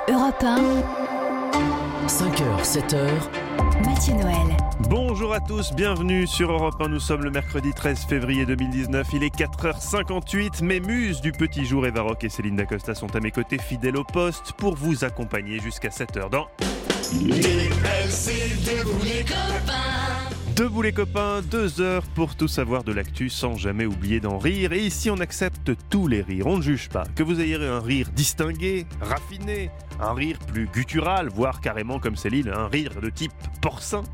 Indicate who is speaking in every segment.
Speaker 1: Europe 1,
Speaker 2: 5h, 7h,
Speaker 1: Mathieu Noël.
Speaker 3: Bonjour à tous, bienvenue sur Europe 1, nous sommes le mercredi 13 février 2019, il est 4h58, mes muses du petit jour, Eva Rock et Céline Dacosta sont à mes côtés, fidèles au poste, pour vous accompagner jusqu'à 7h dans... Debout les copains, 2 heures pour tout savoir de l'actu sans jamais oublier d'en rire. Et ici on accepte tous les rires, on ne juge pas. Que vous ayez un rire distingué, raffiné, un rire plus guttural, voire carrément comme Céline, un rire de type porcin.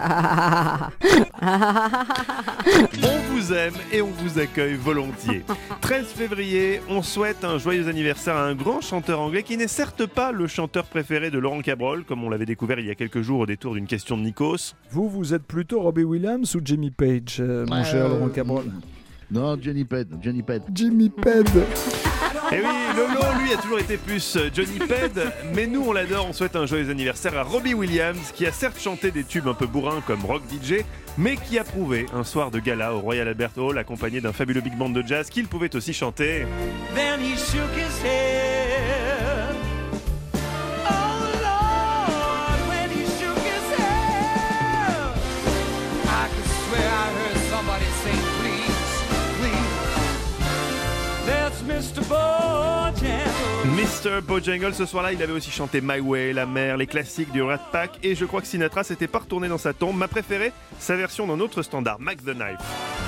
Speaker 3: On vous aime et on vous accueille volontiers. 13 février, on souhaite un joyeux anniversaire à un grand chanteur anglais qui n'est certes pas le chanteur préféré de Laurent Cabrol, comme on l'avait découvert il y a quelques jours au détour d'une question de Nikos.
Speaker 4: Vous êtes plutôt Robbie Williams ou Jimmy Page, mon cher Laurent Cabrol?
Speaker 5: Non, Johnny Ped.
Speaker 4: Jimmy Page.
Speaker 3: Et oui, Lolo, lui, a toujours été plus Johnny Ped, mais nous, on l'adore, on souhaite un joyeux anniversaire à Robbie Williams, qui a certes chanté des tubes un peu bourrins comme Rock DJ, mais qui a prouvé un soir de gala au Royal Albert Hall, accompagné d'un fabuleux big band de jazz, qu'il pouvait aussi chanter.
Speaker 6: Then he shook his head. Oh Lord, when he shook his head, I could swear I heard somebody say, that's Mr. Bojangles.
Speaker 3: Mr. Bojangles, ce soir-là, il avait aussi chanté My Way, La Mer, les classiques du Rat Pack, et je crois que Sinatra s'était pas retourné dans sa tombe. Ma préférée, sa version d'un autre standard, Mac the Knife.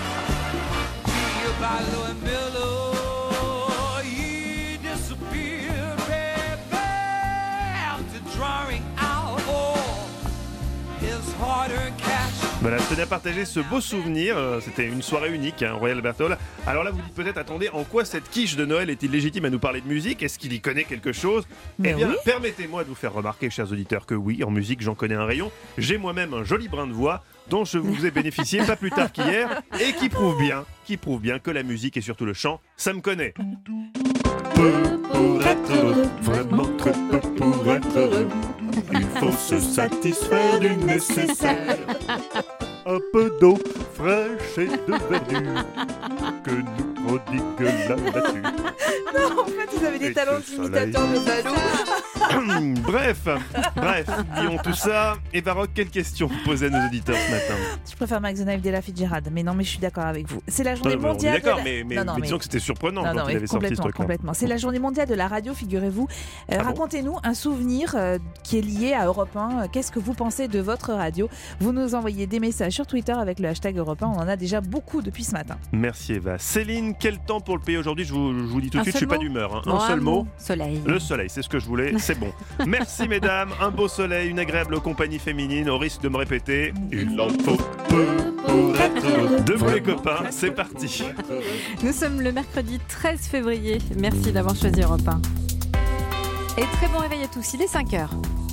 Speaker 3: Voilà, je tenais à partager ce beau souvenir, c'était une soirée unique, Royal Albert Hall. Alors là, vous dites peut-être, attendez, en quoi cette quiche de Noël est-il légitime à nous parler de musique? Est-ce qu'il y connaît quelque chose? Eh bien, permettez-moi de vous faire remarquer, chers auditeurs, que oui, en musique, j'en connais un rayon. J'ai moi-même un joli brin de voix dont je vous ai bénéficié pas plus tard qu'hier et qui prouve bien que la musique et surtout le chant, ça me connaît. Peu pour être heureux, vraiment très peu pour être heureux. Il faut se satisfaire du nécessaire. Un peu d'eau fraîche et de verdure que nous prodigue la nature.
Speaker 7: Non, en fait, vous avez des talents d'imitateur de ballon.
Speaker 3: Bref, disons tout ça. Eva Rock, quelle question vous posez à nos auditeurs ce matin?
Speaker 7: Je préfère Max the Knife d'Ella Fitzgerald, mais non, mais je suis d'accord avec vous. C'est la journée mondiale.
Speaker 3: D'accord, mais disons que c'était surprenant quand il avait sorti ce truc-là.
Speaker 7: Complètement. C'est la journée mondiale de la radio, figurez-vous. Racontez-nous un souvenir qui est lié à Europe 1. Qu'est-ce que vous pensez de votre radio? Vous nous envoyez des messages sur Twitter avec le hashtag Europe 1. On en a déjà beaucoup depuis ce matin.
Speaker 3: Merci Eva. Céline, quel temps pour le pays aujourd'hui? Je vous dis tout de suite, je suis pas d'humeur.
Speaker 1: Un
Speaker 3: seul mot.
Speaker 1: Soleil.
Speaker 3: Le soleil, c'est ce que je voulais, c'est bon. Merci mesdames, un beau soleil, une agréable compagnie féminine, au risque de me répéter, il en faut peu pour être heureux. Debout les copains, c'est parti.
Speaker 8: Nous sommes le mercredi 13 février. Merci d'avoir choisi Europe 1. Et très bon réveil à tous, il est 5h.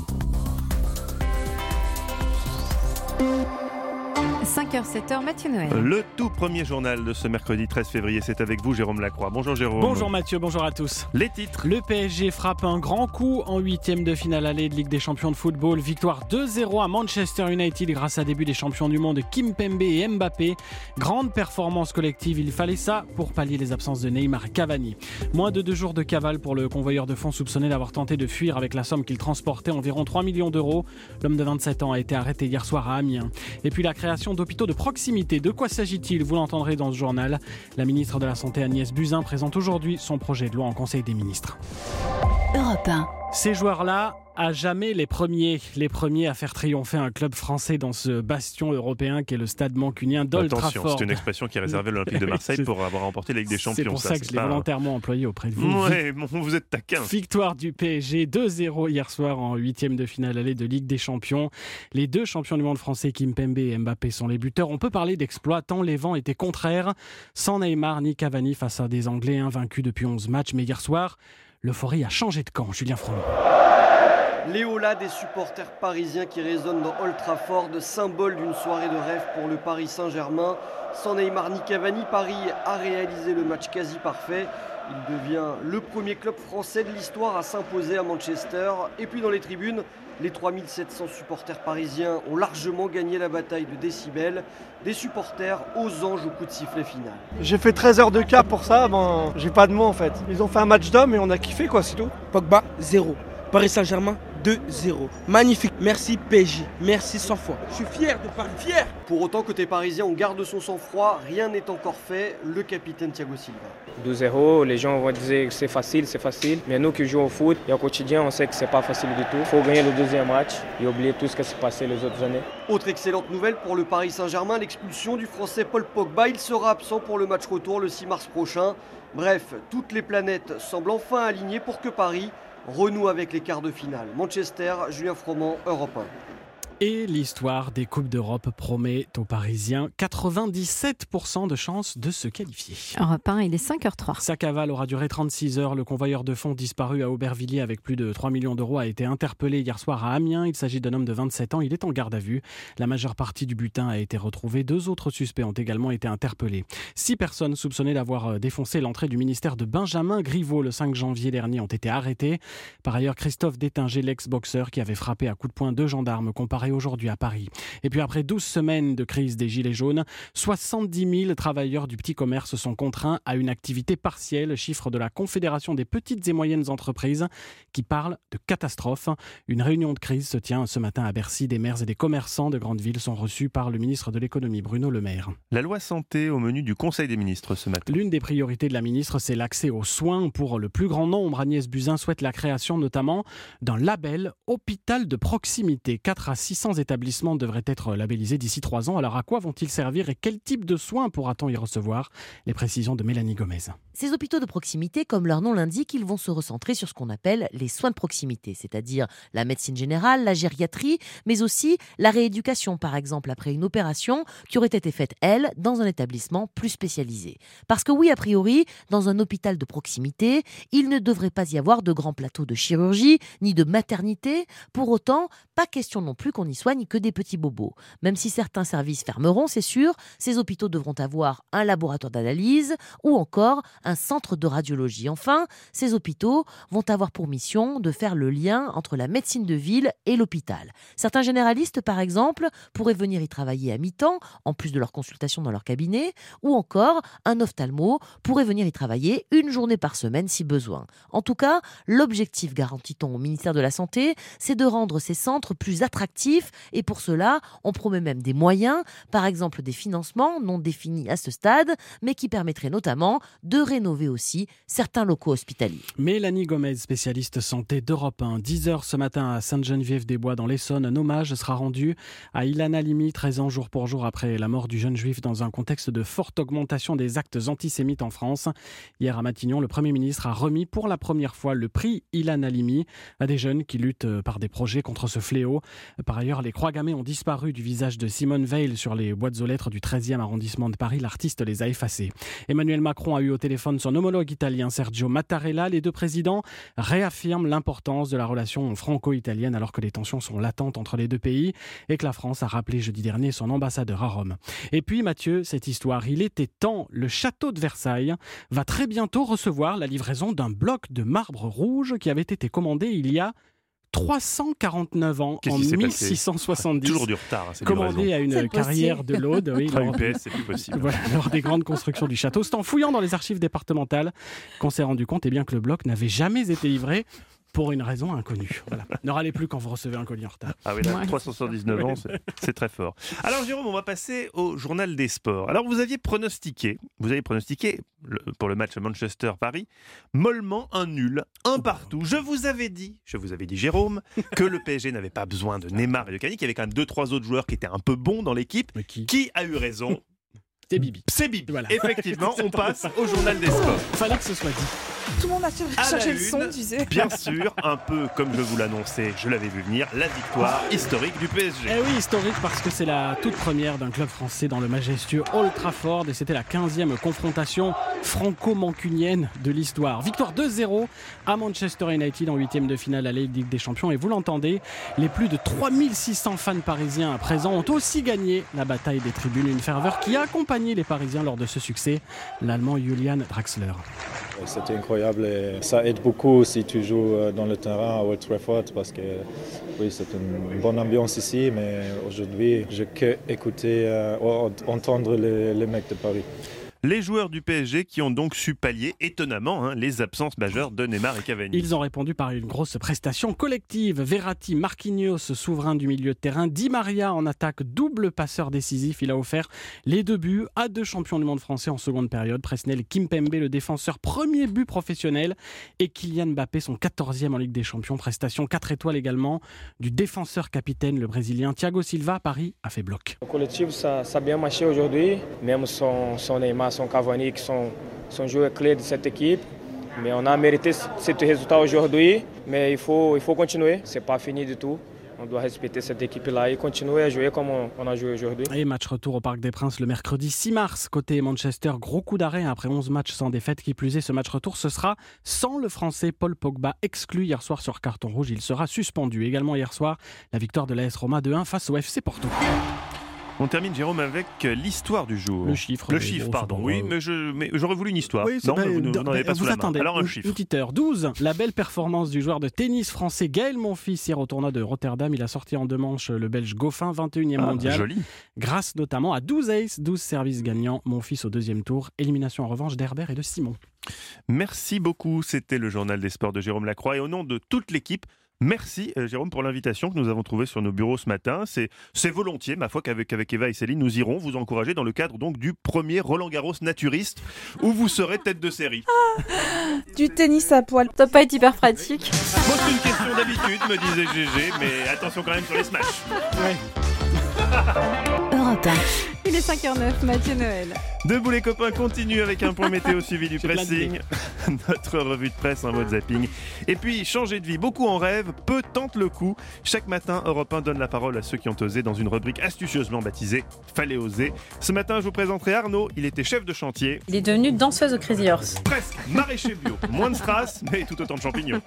Speaker 8: 5h, 7h, Mathieu Noël.
Speaker 3: Le tout premier journal de ce mercredi 13 février, c'est avec vous Jérôme Lacroix. Bonjour Jérôme.
Speaker 9: Bonjour Mathieu, bonjour à tous.
Speaker 3: Les titres.
Speaker 9: Le PSG frappe un grand coup en 8e de finale aller de Ligue des Champions de football. Victoire 2-0 à Manchester United grâce à début des champions du monde Kimpembe et Mbappé. Grande performance collective, il fallait ça pour pallier les absences de Neymar et Cavani. Moins de 2 jours de cavale pour le convoyeur de fonds soupçonné d'avoir tenté de fuir avec la somme qu'il transportait, environ 3 millions d'euros. L'homme de 27 ans a été arrêté hier soir à Amiens. Et puis la création d'hôpitaux de proximité. De quoi s'agit-il? Vous l'entendrez dans ce journal. La ministre de la Santé Agnès Buzyn présente aujourd'hui son projet de loi en Conseil des ministres.
Speaker 1: Europe 1.
Speaker 9: Ces joueurs-là, à jamais les premiers à faire triompher un club français dans ce bastion européen qu'est le stade mancunien d'Old Trafford.
Speaker 3: Attention, c'est une expression qui est réservée à l'Olympique de Marseille pour avoir remporté la Ligue des Champions.
Speaker 9: C'est pour ça que je l'ai volontairement employé auprès de vous.
Speaker 3: Ouais, vous êtes taquin.
Speaker 9: Victoire du PSG 2-0 hier soir en 8e de finale aller de Ligue des Champions. Les 2 champions du monde français, Kimpembe et Mbappé, sont les buteurs. On peut parler d'exploit tant les vents étaient contraires. Sans Neymar ni Cavani face à des Anglais invaincus depuis 11 matchs. Mais hier soir, l'euphorie a changé de camp. Julien Froment.
Speaker 10: Les holas des supporters parisiens qui résonnent dans Old Trafford, symbole d'une soirée de rêve pour le Paris Saint-Germain. Sans Neymar ni Cavani, Paris a réalisé le match quasi parfait. Il devient le premier club français de l'histoire à s'imposer à Manchester. Et puis dans les tribunes, les 3700 supporters parisiens ont largement gagné la bataille de décibels. Des supporters aux anges au coup de sifflet final.
Speaker 11: J'ai fait 13 heures de cab pour ça, j'ai pas de mots en fait. Ils ont fait un match d'hommes et on a kiffé quoi, c'est tout.
Speaker 12: Pogba, 0.
Speaker 5: Paris Saint-Germain 2-0. Magnifique. Merci PSG. Merci 100 fois. Je suis fier de Paris. Fier.
Speaker 10: Pour autant, côté parisien, on garde son sang-froid. Rien n'est encore fait. Le capitaine Thiago Silva.
Speaker 11: 2-0, les gens vont dire que c'est facile. Mais nous qui jouons au foot et au quotidien, on sait que c'est pas facile du tout. Il faut gagner le deuxième match et oublier tout ce qui s'est passé les autres années.
Speaker 10: Autre excellente nouvelle pour le Paris Saint-Germain, l'expulsion du Français Paul Pogba. Il sera absent pour le match retour le 6 mars prochain. Bref, toutes les planètes semblent enfin alignées pour que Paris renoue avec les quarts de finale. Manchester, Julien Froment, Europe 1.
Speaker 9: Et l'histoire des Coupes d'Europe promet aux Parisiens 97% de chances de se qualifier.
Speaker 8: Europe 1, il est 5h03.
Speaker 9: Sa cavale aura duré 36 heures. Le convoyeur de fonds disparu à Aubervilliers avec plus de 3 millions d'euros a été interpellé hier soir à Amiens. Il s'agit d'un homme de 27 ans. Il est en garde à vue. La majeure partie du butin a été retrouvée. 2 autres suspects ont également été interpellés. 6 personnes soupçonnées d'avoir défoncé l'entrée du ministère de Benjamin Griveaux le 5 janvier dernier ont été arrêtées. Par ailleurs, Christophe Détinger, l'ex-boxeur qui avait frappé à coups de poing 2 gendarmes, comparé aujourd'hui à Paris. Et puis après 12 semaines de crise des Gilets jaunes, 70 000 travailleurs du petit commerce sont contraints à une activité partielle, chiffre de la Confédération des petites et moyennes entreprises qui parle de catastrophe. Une réunion de crise se tient ce matin à Bercy. Des maires et des commerçants de grandes villes sont reçus par le ministre de l'économie, Bruno Le Maire.
Speaker 3: La loi santé au menu du Conseil des ministres ce matin.
Speaker 9: L'une des priorités de la ministre, c'est l'accès aux soins pour le plus grand nombre. Agnès Buzyn souhaite la création notamment d'un label hôpital de proximité. 4 à 600 établissements devraient être labellisés d'ici 3 ans. Alors à quoi vont-ils servir et quel type de soins pourra-t-on y recevoir? Les précisions de Mélanie Gomez.
Speaker 12: Ces hôpitaux de proximité, comme leur nom l'indique, ils vont se recentrer sur ce qu'on appelle les soins de proximité, c'est-à-dire la médecine générale, la gériatrie, mais aussi la rééducation, par exemple, après une opération qui aurait été faite, elle, dans un établissement plus spécialisé. Parce que oui, a priori, dans un hôpital de proximité, il ne devrait pas y avoir de grands plateaux de chirurgie, ni de maternité. Pour autant, pas question non plus qu'on n'y soigne que des petits bobos. Même si certains services fermeront, c'est sûr, ces hôpitaux devront avoir un laboratoire d'analyse ou encore un centre de radiologie. Enfin, ces hôpitaux vont avoir pour mission de faire le lien entre la médecine de ville et l'hôpital. Certains généralistes, par exemple, pourraient venir y travailler à mi-temps, en plus de leur consultation dans leur cabinet, ou encore un ophtalmo pourrait venir y travailler une journée par semaine si besoin. En tout cas, l'objectif, garantit-on au ministère de la Santé, c'est de rendre ces centres plus attractifs et pour cela, on promet même des moyens, par exemple des financements non définis à ce stade, mais qui permettraient notamment de rénover aussi certains locaux hospitaliers.
Speaker 9: Mélanie Gomez, spécialiste santé d'Europe 1. 10h ce matin à Sainte-Geneviève-des-Bois dans l'Essonne. Un hommage sera rendu à Ilan Halimi, 13 ans jour pour jour après la mort du jeune juif dans un contexte de forte augmentation des actes antisémites en France. Hier à Matignon, le Premier ministre a remis pour la première fois le prix Ilan Halimi à des jeunes qui luttent par des projets contre ce fléau. Par ailleurs, les croix gammées ont disparu du visage de Simone Veil sur les boîtes aux lettres du 13e arrondissement de Paris. L'artiste les a effacées. Emmanuel Macron a eu au téléphone son homologue italien Sergio Mattarella. Les deux présidents réaffirment l'importance de la relation franco-italienne alors que les tensions sont latentes entre les deux pays et que la France a rappelé jeudi dernier son ambassadeur à Rome. Et puis Mathieu, cette histoire, il était temps. Le château de Versailles va très bientôt recevoir la livraison d'un bloc de marbre rouge qui avait été commandé il y a 349 ans, en 1670.
Speaker 3: Toujours du retard, c'est
Speaker 9: commandé à une carrière de l'Aude. Oui,
Speaker 3: UPS, c'est plus possible.
Speaker 9: Voilà, lors des grandes constructions du château. C'est en fouillant dans les archives départementales qu'on s'est rendu compte que le bloc n'avait jamais été livré pour une raison inconnue. Voilà. Ne râlez plus quand vous recevez un colis en retard.
Speaker 3: Ah oui, là, 379 ans, c'est très fort. Alors Jérôme, on va passer au journal des sports. Alors vous avez pronostiqué pour le match Manchester-Paris, mollement un nul, un partout. Je vous avais dit Jérôme, que le PSG n'avait pas besoin de Neymar et de Cavani, qu'il y avait quand même 2-3 autres joueurs qui étaient un peu bons dans l'équipe. Qui a eu raison?
Speaker 9: C'est Bibi.
Speaker 3: C'est Bibi. Voilà. Effectivement, on passe au journal des sports.
Speaker 9: Fallait que ce soit dit.
Speaker 7: Tout le monde a cherché le son, tu sais.
Speaker 3: Bien sûr, un peu comme je vous l'annonçais, je l'avais vu venir, la victoire historique du PSG.
Speaker 9: Eh oui, historique parce que c'est la toute première d'un club français dans le majestueux Old Trafford et c'était la 15e confrontation franco-mancunienne de l'histoire. Victoire 2-0 à Manchester United en 8e de finale à la Ligue des Champions. Et vous l'entendez, les plus de 3600 fans parisiens à présent ont aussi gagné la bataille des tribunes. Une ferveur qui a accompagné les Parisiens lors de ce succès, l'Allemand Julian Draxler.
Speaker 13: C'était incroyable et ça aide beaucoup si tu joues dans le terrain à Old Trafford parce que oui, c'est une bonne ambiance ici, mais aujourd'hui, je peux écouter, entendre les mecs de Paris.
Speaker 3: Les joueurs du PSG qui ont donc su pallier étonnamment les absences majeures de Neymar et Cavani.
Speaker 9: Ils ont répondu par une grosse prestation collective. Verratti, Marquinhos, souverain du milieu de terrain, Di Maria en attaque, double passeur décisif. Il a offert les 2 buts à 2 champions du monde français en seconde période. Presnel Kimpembe, le défenseur, premier but professionnel. Et Kylian Mbappé, son 14e en Ligue des Champions. Prestation 4 étoiles également du défenseur capitaine, le Brésilien Thiago Silva. Paris a fait bloc.
Speaker 11: Le collectif, ça a bien marché aujourd'hui. Même son Neymar, son Cavani, qui sont joueurs clés de cette équipe. Mais on a mérité ce résultat aujourd'hui. Mais il faut continuer. Ce n'est pas fini du tout. On doit respecter cette équipe-là et continuer à jouer comme on a joué aujourd'hui.
Speaker 9: Et match retour au Parc des Princes le mercredi 6 mars. Côté Manchester, gros coup d'arrêt après 11 matchs sans défaite. Qui plus est, ce match retour, ce sera sans le Français Paul Pogba, exclu hier soir sur carton rouge. Il sera suspendu. Également hier soir, la victoire de l'AS Roma 2-1 face au FC Porto.
Speaker 3: On termine, Jérôme, avec l'histoire du jour.
Speaker 9: Le chiffre,
Speaker 3: pardon. Oui, mais j'aurais voulu une histoire.
Speaker 9: Oui,
Speaker 3: non, vous n'en avez pas sous la main. Alors un chiffre.
Speaker 9: Petite heure 12. La belle performance du joueur de tennis français Gaël Monfils hier au tournoi de Rotterdam. Il a sorti en 2 manches le Belge Goffin, 21e mondial.
Speaker 3: Joli.
Speaker 9: Grâce notamment à 12 aces, 12 services gagnants. Monfils au 2e tour. Élimination en revanche d'Herbert et de Simon.
Speaker 3: Merci beaucoup. C'était le journal des sports de Jérôme Lacroix. Et au nom de toute l'équipe, merci Jérôme pour l'invitation que nous avons trouvée sur nos bureaux ce matin. C'est volontiers, ma foi, qu'avec Eva et Céline, nous irons vous encourager dans le cadre donc du premier Roland-Garros naturiste où vous serez tête de série.
Speaker 7: Du tennis à poil.
Speaker 8: Ça doit pas être hyper pratique.
Speaker 3: Bon, c'est une question d'habitude, me disait GG, mais attention quand même sur les smashs.
Speaker 1: Europe 1.
Speaker 8: Il est 5h09, Mathieu Noël.
Speaker 3: Debout les copains, continue avec un point météo suivi du pressing, notre revue de presse en mode zapping. Et puis, changer de vie, beaucoup en rêvent, peu tentent le coup. Chaque matin, Europe 1 donne la parole à ceux qui ont osé dans une rubrique astucieusement baptisée « Fallait oser ». Ce matin, je vous présenterai Arnaud, il était chef de chantier.
Speaker 14: Il est devenu danseuse au Crazy Horse.
Speaker 3: Presque, maraîcher bio, moins de strass, mais tout autant de champignons.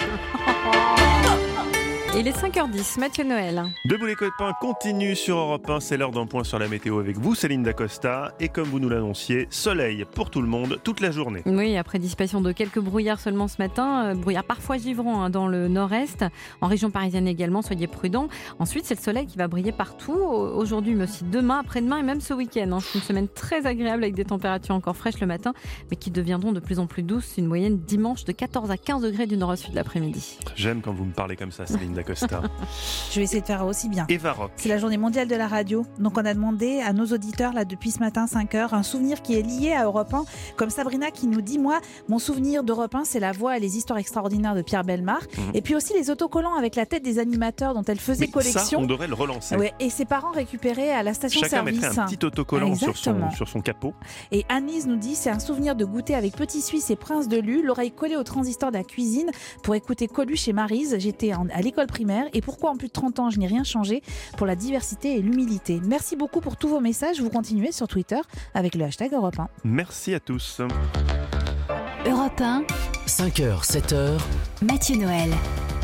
Speaker 8: Il est 5h10, Mathieu Noël.
Speaker 3: Debout les copains continue sur Europe 1, c'est l'heure d'un point sur la météo avec vous, Céline Dacosta. Et comme vous nous l'annonciez, soleil pour tout le monde, toute la journée.
Speaker 8: Oui, après dissipation de quelques brouillards seulement ce matin, brouillards parfois givrants dans le nord-est, en région parisienne également, soyez prudents. Ensuite, c'est le soleil qui va briller partout, aujourd'hui mais aussi demain, après-demain et même ce week-end. C'est une semaine très agréable avec des températures encore fraîches le matin, mais qui deviendront de plus en plus douces. Une moyenne dimanche de 14 à 15 degrés du nord au sud de l'après-midi.
Speaker 3: J'aime quand vous me parlez comme ça, Céline Dacosta.
Speaker 7: Je vais essayer de faire aussi bien.
Speaker 3: Eva Rock.
Speaker 7: C'est la journée mondiale de la radio. Donc on a demandé à nos auditeurs là depuis ce matin 5h un souvenir qui est lié à Europe 1. Comme Sabrina qui nous dit, moi, mon souvenir d'Europe 1, c'est la voix et les histoires extraordinaires de Pierre Bellemare. Et puis aussi les autocollants avec la tête des animateurs dont elle faisait collection.
Speaker 3: Ça, on devrait le relancer.
Speaker 7: Ouais, et ses parents récupéraient à la station-service.
Speaker 3: Chacun mettrait un petit autocollant sur son capot.
Speaker 7: Et Anise nous dit, c'est un souvenir de goûter avec Petit Suisse et Prince de Lu, l'oreille collée au transistor de la cuisine pour écouter Coluche et Maryse. J'étais à l'école primaire. Et pourquoi en plus de 30 ans, je n'ai rien changé pour la diversité et l'humilité. Merci beaucoup pour tous vos messages. Vous continuez sur Twitter avec le hashtag Europe 1.
Speaker 3: Merci à tous.
Speaker 1: Europe 1.
Speaker 2: 5h, 7h.
Speaker 1: Mathieu Noël.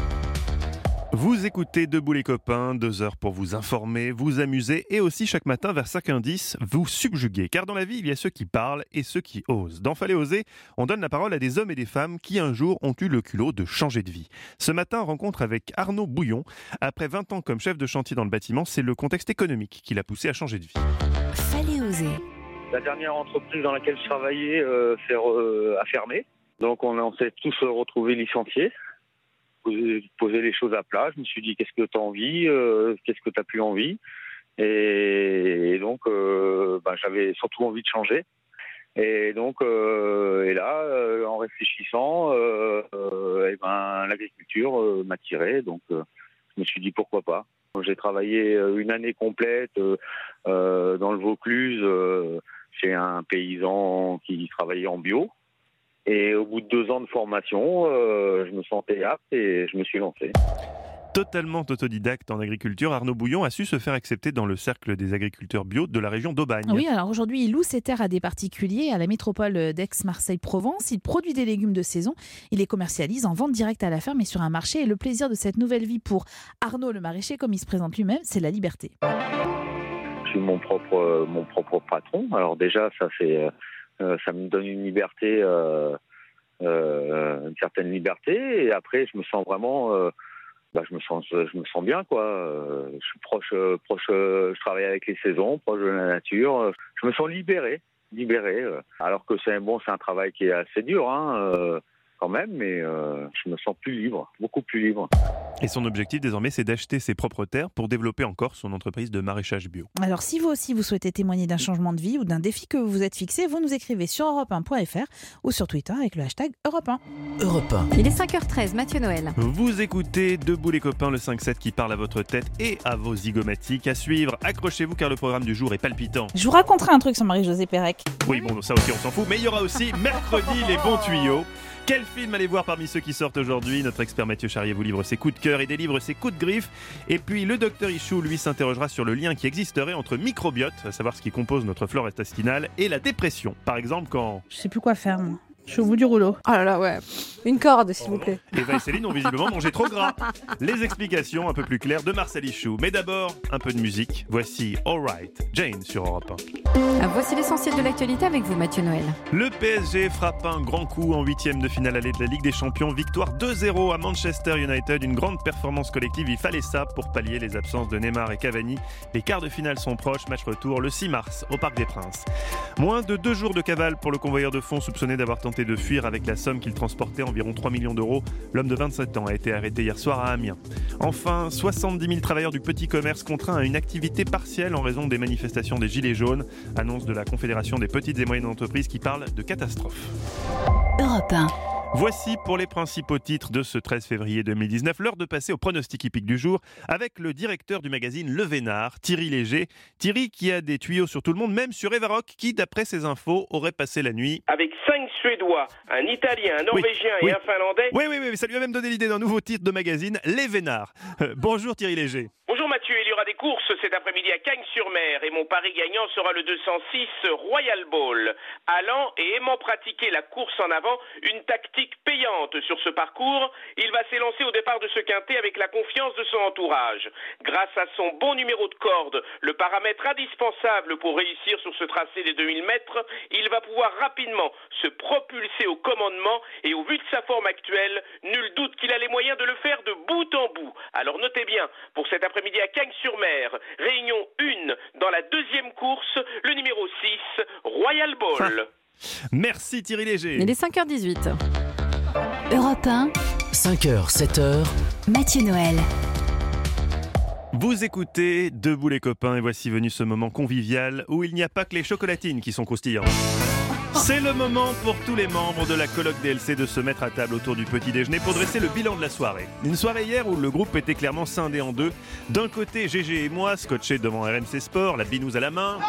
Speaker 3: Vous écoutez Debout les copains, 2 heures pour vous informer, vous amuser et aussi chaque matin vers 5h10 vous subjuguer. Car dans la vie, il y a ceux qui parlent et ceux qui osent. Dans Fallait oser, on donne la parole à des hommes et des femmes qui un jour ont eu le culot de changer de vie. Ce matin, rencontre avec Arnaud Bouillon. Après 20 ans comme chef de chantier dans le bâtiment, c'est le contexte économique qui l'a poussé à changer de vie.
Speaker 1: Fallait oser.
Speaker 15: La dernière entreprise dans laquelle je travaillais a fermé. Donc on s'est tous retrouvés licenciés. Poser les choses à plat. Je me suis dit, qu'est-ce que tu as envie, qu'est-ce que tu n'as plus envie. Et donc, j'avais surtout envie de changer. Et donc, en réfléchissant, l'agriculture m'attirait. Donc, je me suis dit, pourquoi pas. J'ai travaillé une année complète dans le Vaucluse chez un paysan qui travaillait en bio. Et au bout de 2 ans de formation, je me sentais apte et je me suis lancé.
Speaker 3: Totalement autodidacte en agriculture, Arnaud Bouillon a su se faire accepter dans le cercle des agriculteurs bio de la région d'Aubagne.
Speaker 7: Oui, alors aujourd'hui, il loue ses terres à des particuliers à la métropole d'Aix-Marseille-Provence. Il produit des légumes de saison. Il les commercialise en vente directe à la ferme et sur un marché. Et le plaisir de cette nouvelle vie pour Arnaud le maraîcher, comme il se présente lui-même, c'est la liberté.
Speaker 15: Je suis mon propre patron. Alors déjà, ça me donne une liberté, une certaine liberté. Et après, je me sens vraiment, je me sens bien, quoi. Je suis proche. Je travaille avec les saisons, proche de la nature. Je me sens libéré. libéré. Alors que c'est un travail qui est assez dur, quand même, mais je me sens plus libre, beaucoup plus libre.
Speaker 3: Et son objectif désormais, c'est d'acheter ses propres terres pour développer encore son entreprise de maraîchage bio.
Speaker 7: Alors si vous aussi vous souhaitez témoigner d'un changement de vie ou d'un défi que vous vous êtes fixé, vous nous écrivez sur europe1.fr ou sur Twitter avec le hashtag Europe1.
Speaker 2: Europe 1.
Speaker 8: Il est 5h13, Mathieu Noël.
Speaker 3: Vous écoutez Debout les copains, le 5-7 qui parle à votre tête et à vos zygomatiques. À suivre, accrochez-vous car le programme du jour est palpitant.
Speaker 7: Je vous raconterai un truc sur Marie-Josée Pérec.
Speaker 3: Oui, bon, ça aussi on s'en fout, mais il y aura aussi mercredi les bons tuyaux. Quel film allez voir parmi ceux qui sortent aujourd'hui? Notre expert Mathieu Charrier vous livre ses coups de cœur et délivre ses coups de griffe. Et puis le docteur Ichou, lui, s'interrogera sur le lien qui existerait entre microbiote, à savoir ce qui compose notre flore intestinale, et la dépression. Par exemple quand...
Speaker 7: Je sais plus quoi faire, moi. Je suis au bout du rouleau.
Speaker 14: Oh là là, ouais. Une corde, s'il vous plaît.
Speaker 3: Eva et Céline ont visiblement mangé trop gras. Les explications un peu plus claires de Marcel Ichou. Mais d'abord, un peu de musique. Voici All Right, Jane sur Europe 1.
Speaker 8: Voici l'essentiel de l'actualité avec vous, Mathieu Noël.
Speaker 3: Le PSG frappe un grand coup en 8e de finale allée de la Ligue des Champions. Victoire 2-0 à Manchester United. Une grande performance collective. Il fallait ça pour pallier les absences de Neymar et Cavani. Les quarts de finale sont proches. Match retour le 6 mars au Parc des Princes. Moins de 2 jours de cavale pour le convoyeur de fonds soupçonné d'avoir tenté de fuir avec la somme qu'il transportait, environ 3 millions d'euros. L'homme de 27 ans a été arrêté hier soir à Amiens. Enfin, 70 000 travailleurs du petit commerce contraints à une activité partielle en raison des manifestations des Gilets jaunes. Annonce de la Confédération des petites et moyennes entreprises qui parle de catastrophe.
Speaker 1: Europe 1.
Speaker 3: Voici pour les principaux titres de ce 13 février 2019, l'heure de passer au pronostic hippique du jour avec le directeur du magazine Le Vénard, Thierry Léger. Thierry qui a des tuyaux sur tout le monde, même sur Eva Rock qui, d'après ses infos, aurait passé la nuit
Speaker 16: avec 5 Suédois, un Italien, un Norvégien et un Finlandais.
Speaker 3: Oui, ça lui a même donné l'idée d'un nouveau titre de magazine, Les Vénards. Bonjour Thierry Léger.
Speaker 16: Bonjour Mathieu, il y aura des courses cet après-midi à Cagnes-sur-Mer et mon pari gagnant sera le 206 Royal Ball. Allant et aimant pratiquer la course en avant, une tactique payante sur ce parcours, il va s'élancer au départ de ce quintet avec la confiance de son entourage. Grâce à son bon numéro de corde, le paramètre indispensable pour réussir sur ce tracé des 2000 mètres, il va pouvoir rapidement se propulser au commandement et au vu de sa forme actuelle, nul doute qu'il a les moyens de le faire de bout en bout. Alors notez bien, pour cet après-midi à Cagnes-sur-Mer, réunion 1 dans la deuxième course, le numéro 6, Royal Ball.
Speaker 3: Merci Thierry Léger.
Speaker 8: Il est 5h18.
Speaker 1: Europe 1.
Speaker 2: 5h, 7h.
Speaker 1: Mathieu Noël.
Speaker 3: Vous écoutez Debout les copains et voici venu ce moment convivial où il n'y a pas que les chocolatines qui sont croustillantes. C'est le moment pour tous les membres de la coloc DLC de se mettre à table autour du petit déjeuner pour dresser le bilan de la soirée. Une soirée hier où le groupe était clairement scindé en deux. D'un côté, GG et moi, scotchés devant RMC Sport, la binouse à la main.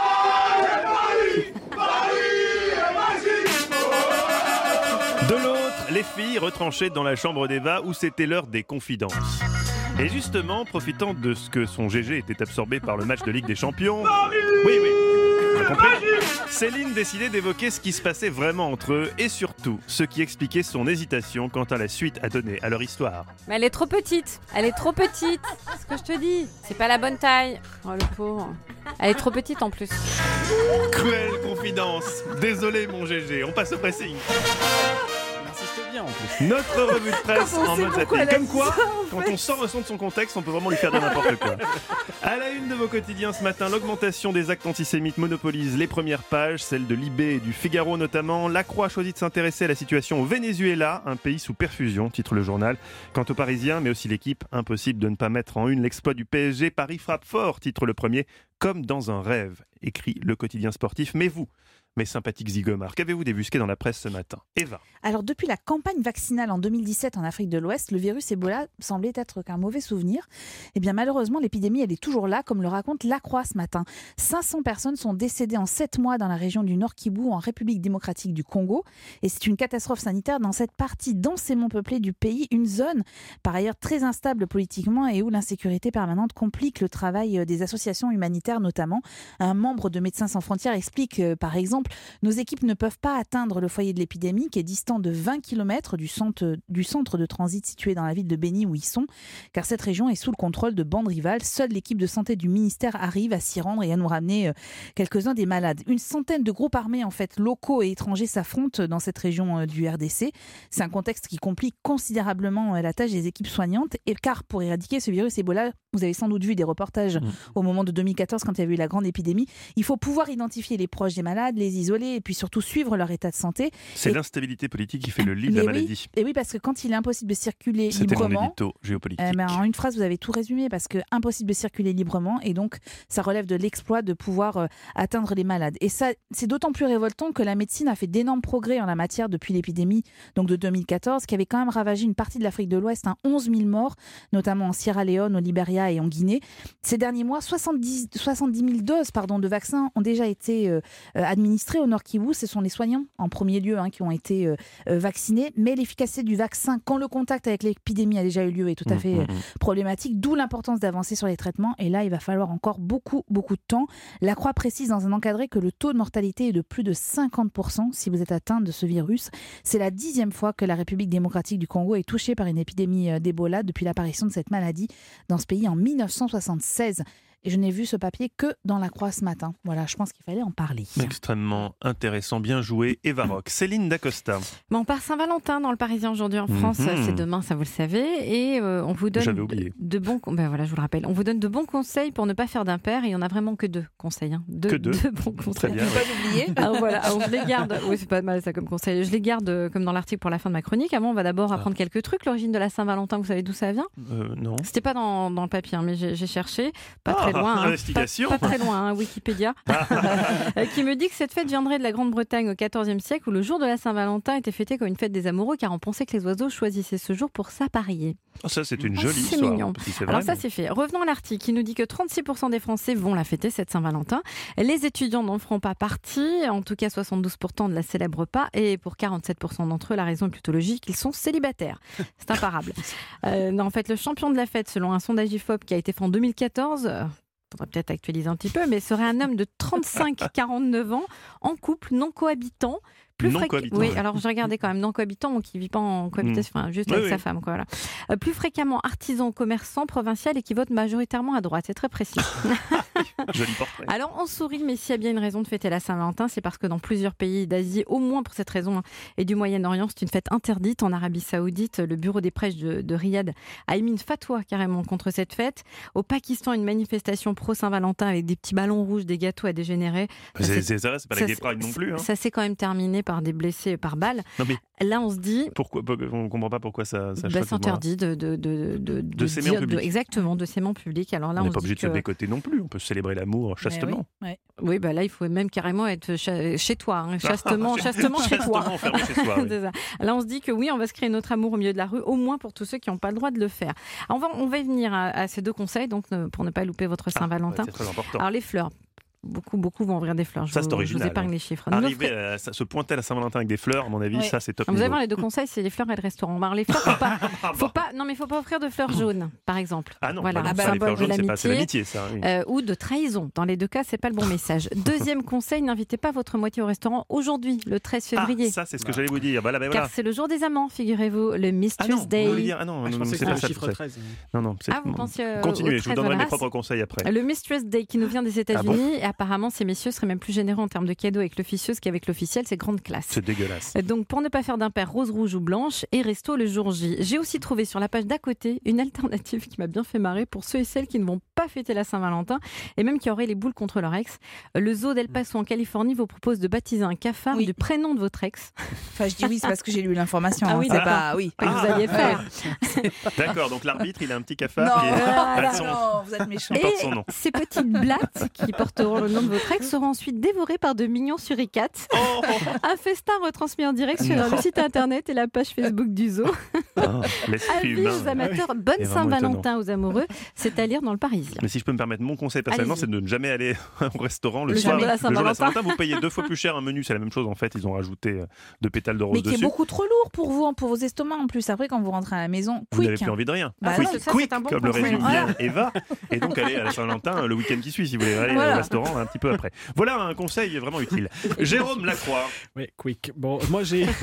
Speaker 3: De l'autre, les filles retranchées dans la chambre d'Eva où c'était l'heure des confidences. Et justement, profitant de ce que son GG était absorbé par le match de Ligue des Champions... Oui, vous avez compris. Céline décidait d'évoquer ce qui se passait vraiment entre eux et surtout ce qui expliquait son hésitation quant à la suite à donner à leur histoire.
Speaker 8: Mais elle est trop petite. C'est ce que je te dis. C'est pas la bonne taille. Oh le pauvre. Elle est trop petite en plus.
Speaker 3: Cruelle confidence. Désolé mon GG, on passe au pressing.
Speaker 9: C'était bien en plus.
Speaker 3: Notre revue de presse en mode satellite. Comme quoi, quand on sort le son de son contexte, on peut vraiment lui faire dire n'importe quoi. À la une de vos quotidiens ce matin, l'augmentation des actes antisémites monopolise les premières pages, celles de Libé et du Figaro notamment. La Croix a choisi de s'intéresser à la situation au Venezuela, un pays sous perfusion, titre le journal. Quant aux Parisiens, mais aussi l'équipe, impossible de ne pas mettre en une l'exploit du PSG. Paris frappe fort, titre le premier, comme dans un rêve, écrit le quotidien sportif. Mais vous, mes sympathiques zigomards, qu'avez-vous débusqué dans la presse ce matin? Eva.
Speaker 7: Alors, depuis la campagne vaccinale en 2017 en Afrique de l'Ouest, le virus Ebola semblait être qu'un mauvais souvenir. Eh bien, malheureusement, l'épidémie, elle est toujours là, comme le raconte La Croix ce matin. 500 personnes sont décédées en 7 mois dans la région du Nord Kivu, en République démocratique du Congo. Et c'est une catastrophe sanitaire dans cette partie densément peuplée du pays, une zone par ailleurs très instable politiquement et où l'insécurité permanente complique le travail des associations humanitaires notamment. Un membre de Médecins sans frontières explique, par exemple, nos équipes ne peuvent pas atteindre le foyer de l'épidémie qui est distant de 20 km du centre de transit situé dans la ville de Béni où ils sont, car cette région est sous le contrôle de bandes rivales. Seule l'équipe de santé du ministère arrive à s'y rendre et à nous ramener quelques-uns des malades. Une centaine de groupes armés en fait locaux et étrangers s'affrontent dans cette région du RDC. C'est un contexte qui complique considérablement la tâche des équipes soignantes, car pour éradiquer ce virus Ebola, Vous avez sans doute vu des reportages au moment de 2014 quand il y a eu la grande épidémie. Il faut pouvoir identifier les proches des malades, les isoler et puis surtout suivre leur état de santé.
Speaker 3: C'est l'instabilité politique qui fait le lit de la maladie.
Speaker 7: Et oui, parce que quand il est impossible de circuler
Speaker 3: C'était
Speaker 7: librement...
Speaker 3: mon édito géopolitique.
Speaker 7: En une phrase, vous avez tout résumé, parce que impossible de circuler librement et donc ça relève de l'exploit de pouvoir atteindre les malades. Et ça, c'est d'autant plus révoltant que la médecine a fait d'énormes progrès en la matière depuis l'épidémie donc de 2014, qui avait quand même ravagé une partie de l'Afrique de l'Ouest, 11 000 morts, notamment en Sierra Leone, au Liberia et en Guinée. Ces derniers mois, 70 000 doses de vaccins ont déjà été administrées au Nord Kivu. Ce sont les soignants en premier lieu qui ont été vaccinés, mais l'efficacité du vaccin quand le contact avec l'épidémie a déjà eu lieu est tout à fait problématique, d'où l'importance d'avancer sur les traitements. Et là, il va falloir encore beaucoup de temps. La Croix précise dans un encadré que le taux de mortalité est de plus de 50% si vous êtes atteint de ce virus. C'est la 10e fois que la République démocratique du Congo est touchée par une épidémie d'Ebola depuis l'apparition de cette maladie dans ce pays en 1976. Et je n'ai vu ce papier que dans la Croix ce matin. Voilà, je pense qu'il fallait en parler.
Speaker 3: Extrêmement intéressant, bien joué. Eva Rock. Céline Dacosta.
Speaker 8: On part Saint-Valentin dans le Parisien aujourd'hui en France. C'est demain, ça vous le savez. Et on vous donne de bons... voilà, je vous le rappelle. On vous donne de bons conseils pour ne pas faire d'impair. Et il n'y en a vraiment que 2 conseils. Deux bons conseils.
Speaker 3: Très bien.
Speaker 7: Pas oublier.
Speaker 8: Alors je les garde. Oui, c'est pas mal ça comme conseil. Je les garde comme dans l'article pour la fin de ma chronique. Avant, on va d'abord apprendre quelques trucs. L'origine de la Saint-Valentin, vous savez d'où ça vient ?
Speaker 3: Non.
Speaker 8: C'était pas dans le papier, mais j'ai cherché. Pas très loin. Pas très loin, Wikipédia, qui me dit que cette fête viendrait de la Grande-Bretagne au XIVe siècle, où le jour de la Saint-Valentin était fêté comme une fête des amoureux, car on pensait que les oiseaux choisissaient ce jour pour s'apparier.
Speaker 3: Ça, c'est une jolie
Speaker 8: c'est
Speaker 3: histoire.
Speaker 8: Mignon. Alors ça, c'est fait. Revenons à l'article qui nous dit que 36% des Français vont la fêter, cette Saint-Valentin. Les étudiants n'en feront pas partie, en tout cas 72% ne la célèbrent pas, et pour 47% d'entre eux, la raison est plutôt logique, ils sont célibataires. C'est imparable. En fait, le champion de la fête, selon un sondage IFOP qui a été fait en 2014... on va peut-être actualiser un petit peu, mais serait un homme de 35-49 ans, en couple, non cohabitant. Oui, alors j'ai regardé quand même, non cohabitant, donc qui ne vit pas en cohabitation, juste avec sa femme. Voilà. Plus fréquemment artisan, commerçant, provincial et qui vote majoritairement à droite. C'est très précis.
Speaker 3: Joli portrait.
Speaker 8: Alors on sourit, mais s'il y a bien une raison de fêter la Saint-Valentin, c'est parce que dans plusieurs pays d'Asie, au moins pour cette raison, et du Moyen-Orient, c'est une fête interdite. En Arabie Saoudite, le bureau des prêches de Riyad a émis une fatwa carrément contre cette fête. Au Pakistan, une manifestation pro-Saint-Valentin avec des petits ballons rouges, des gâteaux à dégénérer.
Speaker 3: C'est pas la Gay Pride non plus.
Speaker 8: Ça s'est quand même terminé par des blessés par balle.
Speaker 3: Non mais
Speaker 8: là, on se dit...
Speaker 3: Pourquoi on ne comprend pas pourquoi ça
Speaker 8: c'est interdit de
Speaker 3: s'aimer en public.
Speaker 8: Exactement, de s'aimer en public. Alors là,
Speaker 3: on n'est pas obligé de se bécoter non plus. On peut célébrer l'amour chastement.
Speaker 8: Oui, là, il faut même carrément être chez toi. Chastement chez toi.
Speaker 3: Enfermé chez soi.
Speaker 8: C'est ça. Là, on se dit que oui, on va se créer notre amour au milieu de la rue, au moins pour tous ceux qui n'ont pas le droit de le faire. Alors, on va y venir à ces 2 conseils, donc pour ne pas louper votre Saint-Valentin.
Speaker 3: C'est très important.
Speaker 8: Alors, les fleurs. Beaucoup vont ouvrir des fleurs.
Speaker 3: Ça, c'est original.
Speaker 8: Je vous épargne les chiffres.
Speaker 3: Arriver à se pointer à la Saint-Valentin avec des fleurs, à mon avis, ça, c'est top.
Speaker 8: Vous allez voir, les 2 conseils, c'est les fleurs et le restaurant. Alors, les fleurs, faut pas offrir de fleurs jaunes, par exemple.
Speaker 3: Ah non,
Speaker 8: voilà,
Speaker 3: les fleurs jaunes, c'est l'amitié, ça. Oui.
Speaker 8: Ou de trahison. Dans les 2 cas, c'est pas le bon message. Deuxième conseil, n'invitez pas votre moitié au restaurant aujourd'hui, le 13 février.
Speaker 3: Ça, c'est ce que j'allais vous dire.
Speaker 8: Car c'est le jour des amants, figurez-vous, le Mistress Day.
Speaker 9: Je pensais que c'était le chiffre 13.
Speaker 3: Non,
Speaker 8: vous pensiez
Speaker 3: continuez, je vous donnerai mes propres conseils après.
Speaker 8: Le Mistress Day qui nous vient des États-Unis, et apparemment, ces messieurs seraient même plus généreux en termes de cadeaux avec l'officieuse qu'avec l'officiel, c'est grande classe.
Speaker 3: C'est dégueulasse.
Speaker 8: Donc pour ne pas faire d'impair rose, rouge ou blanche, et resto le jour J. J'ai aussi trouvé sur la page d'à côté une alternative qui m'a bien fait marrer pour ceux et celles qui ne vont pas fêter la Saint-Valentin et même qui auraient les boules contre leur ex. Le zoo d'El Paso en Californie vous propose de baptiser un cafard du prénom de votre ex.
Speaker 7: Enfin, je dis oui, c'est parce que j'ai lu l'information.
Speaker 8: Ah oui,
Speaker 7: c'est pas oui.
Speaker 8: Que vous alliez faire.
Speaker 3: D'accord, donc l'arbitre, il a un petit cafard
Speaker 7: non, vous êtes méchant.
Speaker 8: Et ces petites blattes qui porteront le nom de votre ex seront ensuite dévorées par de mignons suricates. Un festin retransmis en direct sur le site internet et la page Facebook du zoo. Avis aux amateurs, bonne Saint-Valentin aux amoureux, c'est à lire dans le Parisien.
Speaker 3: Mais si je peux me permettre, mon conseil personnellement, c'est de ne jamais aller au restaurant le
Speaker 8: soir.
Speaker 3: Le jour de la Saint-Valentin, vous payez 2 fois plus cher un menu, c'est la même chose en fait, ils ont rajouté 2 pétales de rose dessus.
Speaker 7: Mais qui est beaucoup trop lourd pour vos estomacs en plus. Après, quand vous rentrez à la maison,
Speaker 3: vous n'avez plus envie de rien. Quick, comme le résume bien Eva. Et donc allez à la Saint-Valentin le week-end qui suit si vous voulez aller au restaurant un petit peu après. Voilà un conseil vraiment utile. Jérôme Lacroix.
Speaker 9: Oui, quick. Bon, moi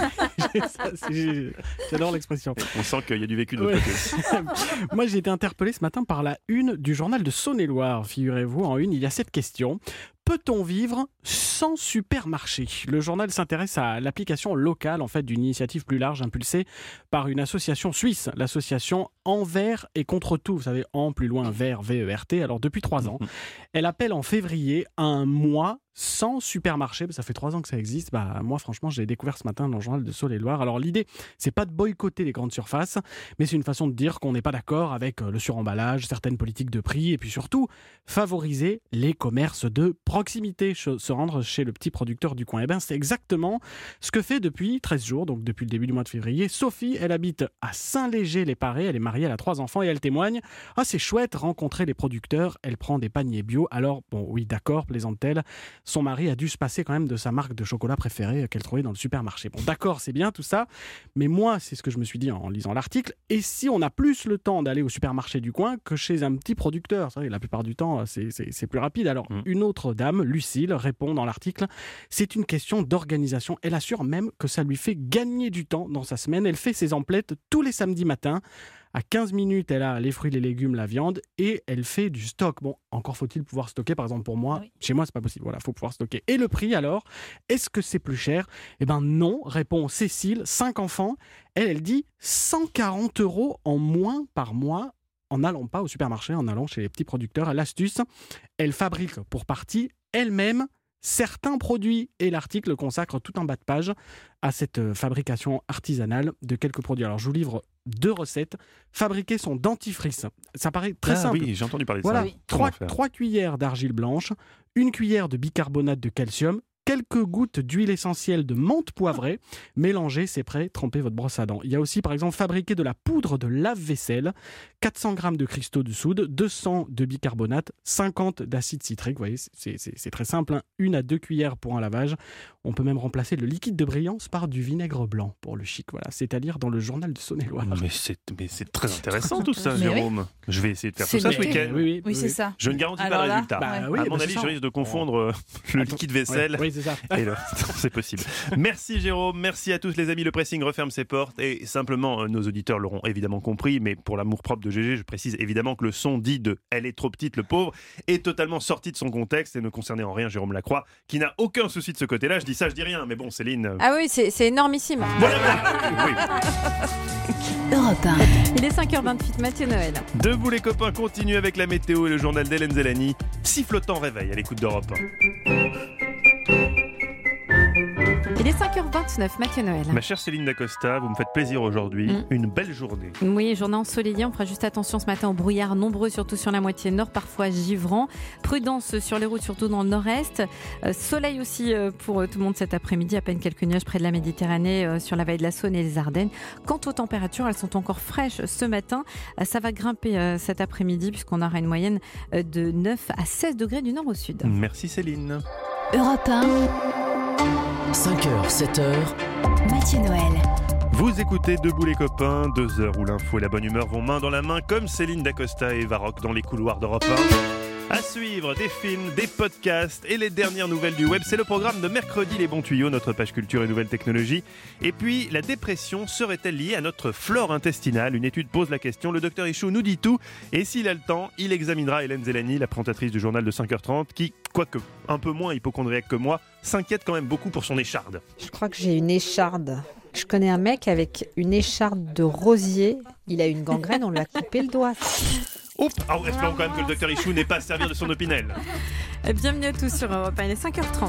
Speaker 9: j'adore l'expression.
Speaker 3: On sent qu'il y a du vécu de l'autre côté.
Speaker 9: Moi j'ai été interpellé ce matin par la une du journal de Saône-et-Loire. Figurez-vous, en une, il y a cette question. Peut-on vivre sans supermarché ? Le journal s'intéresse à l'application locale en fait, d'une initiative plus large impulsée par une association suisse, l'association Envers et contre tout. Vous savez, en plus loin, vert, V-E-R-T. Alors depuis 3 ans, elle appelle en février à un mois sans supermarché. Ça fait 3 ans que ça existe. Moi, franchement, je l'ai découvert ce matin dans le journal de Saône-et-Loire. Alors l'idée, c'est pas de boycotter les grandes surfaces, mais c'est une façon de dire qu'on n'est pas d'accord avec le suremballage, certaines politiques de prix, et puis surtout favoriser les commerces de proximité, se rendre chez le petit producteur du coin. C'est exactement ce que fait depuis 13 jours, donc depuis le début du mois de février, Sophie. Elle habite à Saint-Léger-les-Parés, elle est mariée, elle a 3 enfants et elle témoigne. C'est chouette, rencontrer les producteurs, elle prend des paniers bio. Alors, bon, oui, d'accord, plaisante-t-elle, son mari a dû se passer quand même de sa marque de chocolat préférée qu'elle trouvait dans le supermarché. Bon, d'accord, c'est bien tout ça, mais moi, c'est ce que je me suis dit en lisant l'article, et si on a plus le temps d'aller au supermarché du coin que chez un petit producteur ? C'est vrai, la plupart du temps, c'est plus rapide. Alors, une autre dame, Lucille, répond dans l'article, c'est une question d'organisation. Elle assure même que ça lui fait gagner du temps dans sa semaine. Elle fait ses emplettes tous les samedis matins. À 15 minutes, elle a les fruits, les légumes, la viande et elle fait du stock. Bon, encore faut-il pouvoir stocker. Par exemple, pour moi, chez moi, c'est pas possible. Voilà, faut pouvoir stocker. Et le prix, alors, est-ce que c'est plus cher ? Non, répond Cécile, 5 enfants. Elle dit 140 € en moins par mois en n'allant pas au supermarché, en allant chez les petits producteurs. L'astuce, elle fabrique pour partie elle-même certains produits et l'article consacre tout un bas de page à cette fabrication artisanale de quelques produits. Alors je vous livre 2 recettes. Fabriquer son dentifrice. Ça paraît très simple.
Speaker 3: Oui, j'ai entendu parler de
Speaker 9: ça.
Speaker 3: Voilà,
Speaker 9: 3 cuillères d'argile blanche, 1 cuillère de bicarbonate de calcium, quelques gouttes d'huile essentielle de menthe poivrée. Mélangez, c'est prêt, trempez votre brosse à dents. Il y a aussi, par exemple, fabriquer de la poudre de lave-vaisselle, 400 g de cristaux de soude, 200 de bicarbonate, 50 d'acide citrique. Vous voyez, c'est très simple. 1 à 2 cuillères pour un lavage. On peut même remplacer le liquide de brillance par du vinaigre blanc pour le chic. Voilà, c'est à lire dans le journal de Saône-et-Loire.
Speaker 3: Mais c'est très intéressant tout ça, Jérôme. Je vais essayer de faire tout ça ce week-end.
Speaker 7: Oui, c'est ça.
Speaker 3: Je ne garantis pas le résultat. À mon avis, je risque de confondre le liquide vaisselle.
Speaker 9: Oui, c'est ça.
Speaker 3: Et c'est possible. Merci Jérôme, merci à tous les amis. Le pressing referme ses portes et simplement, nos auditeurs l'auront évidemment compris, mais pour l'amour-propre de GG, je précise évidemment que le son dit de « Elle est trop petite, le pauvre » est totalement sorti de son contexte et ne concernait en rien Jérôme Lacroix, qui n'a aucun souci de ce côté-là. Je dis ça, je dis rien, mais bon, Céline...
Speaker 14: Ah oui, c'est énormissime.
Speaker 3: Voilà. Oui.
Speaker 1: Europe 1.
Speaker 8: Il est 5h28, Mathieu Noël.
Speaker 3: Debout les copains, continue avec la météo et le journal d'Hélène Zellani. Sifflotant réveil à l'écoute d'Europe 1.
Speaker 8: Il est 5h29, Mathieu Noël.
Speaker 3: Ma chère Céline Dacosta, vous me faites plaisir aujourd'hui. Une belle journée.
Speaker 8: Oui, journée ensoleillée. On fera juste attention ce matin aux brouillards nombreux, surtout sur la moitié nord, parfois givrants. Prudence sur les routes, surtout dans le nord-est. Soleil aussi pour tout le monde cet après-midi. À peine quelques nuages près de la Méditerranée, sur la vallée de la Saône et les Ardennes. Quant aux températures, elles sont encore fraîches ce matin. Ça va grimper cet après-midi puisqu'on aura une moyenne de 9 à 16 degrés du nord au sud.
Speaker 3: Merci Céline.
Speaker 1: Europe 1.
Speaker 2: 5h, 7h.
Speaker 1: Mathieu Noël.
Speaker 3: Vous écoutez Debout les copains, 2 heures où l'info et la bonne humeur vont main dans la main comme Céline Dacosta et Eva Rock dans les couloirs d'Europe 1. À suivre, des films, des podcasts et les dernières nouvelles du web. C'est le programme de mercredi Les Bons Tuyaux, notre page culture et nouvelles technologies. Et puis, la dépression serait-elle liée à notre flore intestinale ? Une étude pose la question, le docteur Ichou nous dit tout. Et s'il a le temps, il examinera Hélène Zellani, la présentatrice du journal de 5h30, qui, quoique un peu moins hypocondriaque que moi, s'inquiète quand même beaucoup pour son écharde.
Speaker 14: Je crois que j'ai une écharde. Je connais un mec avec une écharde de rosier. Il a une gangrène, on lui a coupé le doigt.
Speaker 3: Oups, espérons quand même que le docteur Ichou n'ait pas à se servir de son opinel.
Speaker 8: Bienvenue à tous sur Europe 1, il est 5h30.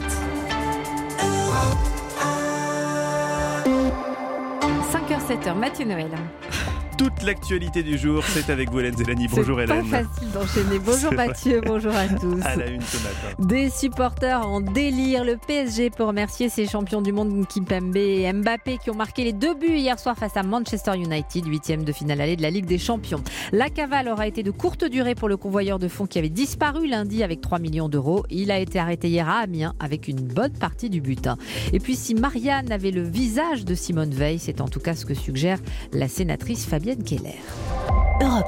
Speaker 8: 5h, 7h, Mathieu Noël.
Speaker 3: Toute l'actualité du jour, c'est avec vous Hélène Zellani. Bonjour Hélène.
Speaker 14: C'est pas facile d'enchaîner. Bonjour Mathieu, bonjour à tous.
Speaker 3: À la une ce matin.
Speaker 14: Des supporters en délire. Le PSG peut remercier ses champions du monde Kimpembe et Mbappé qui ont marqué les 2 buts hier soir face à Manchester United, 8e de finale allée de la Ligue des Champions. La cavale aura été de courte durée pour le convoyeur de fonds qui avait disparu lundi avec 3 millions d'euros. Il a été arrêté hier à Amiens avec une bonne partie du butin. Et puis si Marianne avait le visage de Simone Veil, c'est en tout cas ce que suggère la sénatrice Fabienne Keller.
Speaker 1: Europe 1.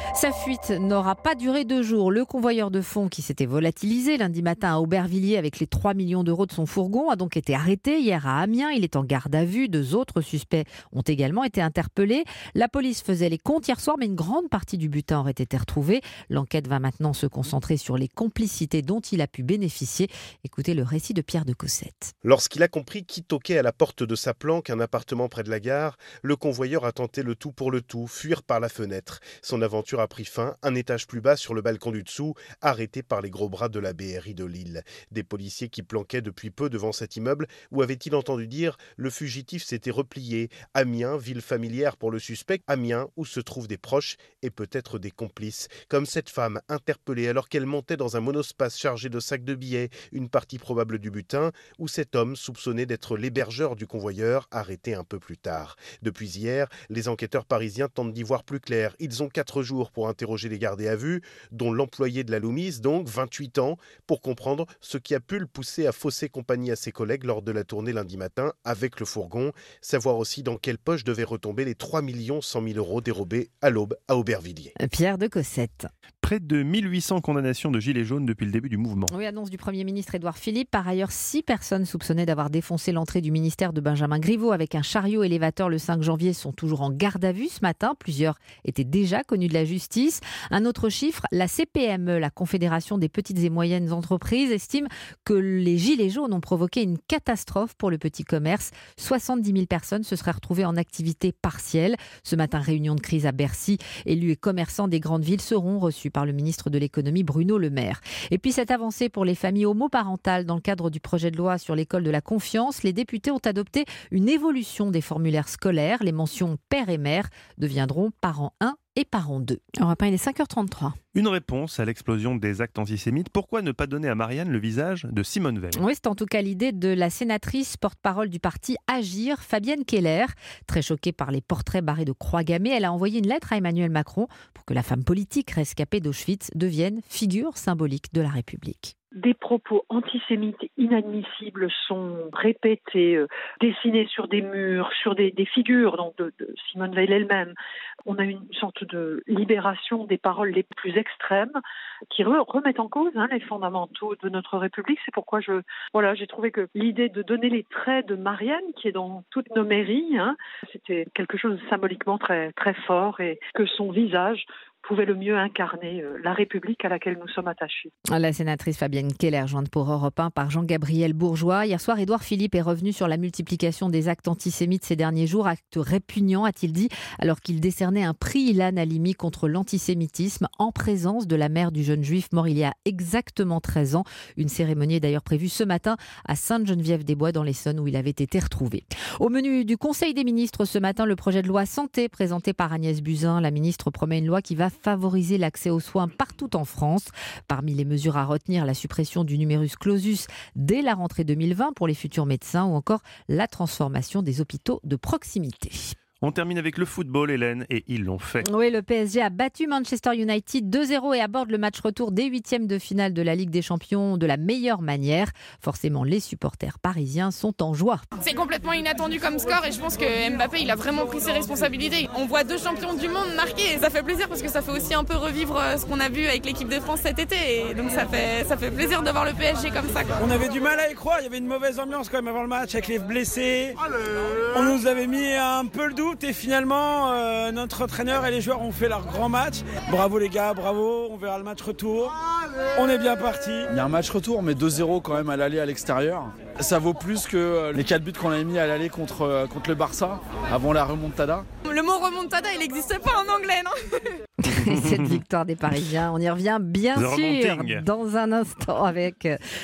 Speaker 14: Sa fuite n'aura pas duré 2 jours. Le convoyeur de fonds qui s'était volatilisé lundi matin à Aubervilliers avec les 3 millions d'euros de son fourgon a donc été arrêté hier à Amiens. Il est en garde à vue. 2 autres suspects ont également été interpellés. La police faisait les comptes hier soir, mais une grande partie du butin aurait été retrouvée. L'enquête va maintenant se concentrer sur les complicités dont il a pu bénéficier. Écoutez le récit de Pierre de Cossette.
Speaker 17: Lorsqu'il a compris qui toquait à la porte de sa planque, un appartement près de la gare, le convoyeur a tenté le tout pour le tout, fuir par la fenêtre. Son aventure a pris fin, un étage plus bas sur le balcon du dessous, arrêté par les gros bras de la BRI de Lille. Des policiers qui planquaient depuis peu devant cet immeuble, où avait-il entendu dire le fugitif s'était replié. Amiens, ville familière pour le suspect, Amiens où se trouvent des proches et peut-être des complices. Comme cette femme interpellée alors qu'elle montait dans un monospace chargé de sacs de billets, une partie probable du butin, ou cet homme soupçonné d'être l'hébergeur du convoyeur, arrêté un peu plus tard. Depuis hier, les enquêteurs parisiens tentent d'y voir plus clair. Ils ont 4 jours pour interroger les gardés à vue, dont l'employé de la Loomise, donc 28 ans, pour comprendre ce qui a pu le pousser à fausser compagnie à ses collègues lors de la tournée lundi matin avec le fourgon. Savoir aussi dans quelle poche devaient retomber les 3 100 000 euros dérobés à l'aube à Aubervilliers.
Speaker 14: Pierre de Cossette.
Speaker 3: Près de 1800 condamnations de gilets jaunes depuis le début du mouvement.
Speaker 14: Oui, annonce du Premier ministre Édouard Philippe. Par ailleurs, 6 personnes soupçonnées d'avoir défoncé l'entrée du ministère de Benjamin Griveaux avec un chariot élévateur le 5 janvier sont toujours en garde à vue ce matin. Plusieurs étaient déjà connus de la justice. Un autre chiffre, la CPME, la Confédération des petites et moyennes entreprises, estime que les gilets jaunes ont provoqué une catastrophe pour le petit commerce. 70 000 personnes se seraient retrouvées en activité partielle. Ce matin, réunion de crise à Bercy. Élus et commerçants des grandes villes seront reçus par le ministre de l'économie Bruno Le Maire. Et puis cette avancée pour les familles homoparentales dans le cadre du projet de loi sur l'école de la confiance, les députés ont adopté une évolution des formulaires scolaires. Les mentions père et mère deviendront parents 1 et parents 2.
Speaker 8: On va parler des 5h33.
Speaker 3: Une réponse à l'explosion des actes antisémites. Pourquoi ne pas donner à Marianne le visage de Simone Veil ?
Speaker 14: Oui, c'est en tout cas l'idée de la sénatrice porte-parole du parti Agir, Fabienne Keller. Très choquée par les portraits barrés de croix gammées, elle a envoyé une lettre à Emmanuel Macron pour que la femme politique rescapée d'Auschwitz devienne figure symbolique de la République.
Speaker 18: Des propos antisémites inadmissibles sont répétés, dessinés sur des murs, sur des figures donc de Simone Veil elle-même. On a une sorte de libération des paroles les plus extrêmes qui remettent en cause les fondamentaux de notre République. C'est pourquoi j'ai trouvé que l'idée de donner les traits de Marianne, qui est dans toutes nos mairies, c'était quelque chose de symboliquement très, très fort et que son visage pouvait le mieux incarner la République à laquelle nous sommes attachés.
Speaker 14: La sénatrice Fabienne Keller, jointe pour Europe 1 par Jean-Gabriel Bourgeois. Hier soir, Édouard Philippe est revenu sur la multiplication des actes antisémites ces derniers jours. Actes répugnants, a-t-il dit, alors qu'il décernait un prix Ilan Halimi contre l'antisémitisme en présence de la mère du jeune juif mort il y a exactement 13 ans. Une cérémonie est d'ailleurs prévue ce matin à Sainte-Geneviève-des-Bois dans l'Essonne où il avait été retrouvé. Au menu du Conseil des ministres ce matin, le projet de loi santé présenté par Agnès Buzyn. La ministre promet une loi qui va favoriser l'accès aux soins partout en France. Parmi les mesures à retenir, la suppression du numerus clausus dès la rentrée 2020 pour les futurs médecins ou encore la transformation des hôpitaux de proximité.
Speaker 3: On termine avec le football, Hélène, et ils l'ont fait.
Speaker 14: Oui, le PSG a battu Manchester United 2-0 et aborde le match retour des 8e de finale de la Ligue des Champions de la meilleure manière. Forcément, les supporters parisiens sont en joie.
Speaker 19: C'est complètement inattendu comme score et je pense que Mbappé, il a vraiment pris ses responsabilités. On voit 2 champions du monde marqués et ça fait plaisir parce que ça fait aussi un peu revivre ce qu'on a vu avec l'équipe de France cet été. Et donc ça fait plaisir de voir le PSG comme ça.
Speaker 20: On avait du mal à y croire, il y avait une mauvaise ambiance quand même avant le match avec les blessés. On nous avait mis un peu le doute. Et finalement, notre entraîneur et les joueurs ont fait leur grand match. Bravo les gars, bravo, on verra le match retour. On est bien parti.
Speaker 21: Il y a un match retour, mais 2-0 quand même à l'aller à l'extérieur. Ça vaut plus que les 4 buts qu'on avait mis à l'aller contre le Barça, avant la remontada.
Speaker 19: Le mot remontada, il n'existe pas en anglais, non ?
Speaker 14: Cette victoire des Parisiens, on y revient bien sûr dans un instant avec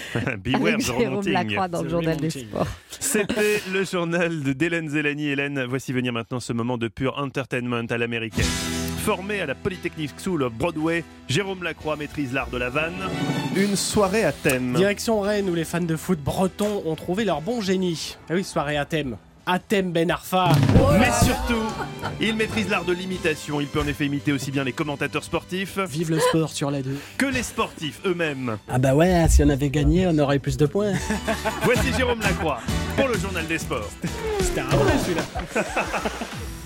Speaker 14: Jérôme Lacroix dans le journal des sports.
Speaker 3: C'était le journal d'Hélène Zélani. Hélène, voici venir maintenant ce moment de pur entertainment à l'américaine. Formé à la Polytechnic School of Broadway, Jérôme Lacroix maîtrise l'art de la vanne. Une soirée à thème.
Speaker 22: Direction Rennes où les fans de foot bretons ont trouvé leur bon génie. Ah oui, soirée à thème. Hatem Ben Arfa.
Speaker 3: Mais surtout, il maîtrise l'art de l'imitation. Il peut en effet imiter aussi bien les commentateurs sportifs.
Speaker 22: Vive le sport sur la 2.
Speaker 3: Que les sportifs eux-mêmes.
Speaker 22: Ah bah ouais, si on avait gagné, on aurait plus de points.
Speaker 3: Voici Jérôme Lacroix pour le journal des sports.
Speaker 22: C'était un vrai celui-là.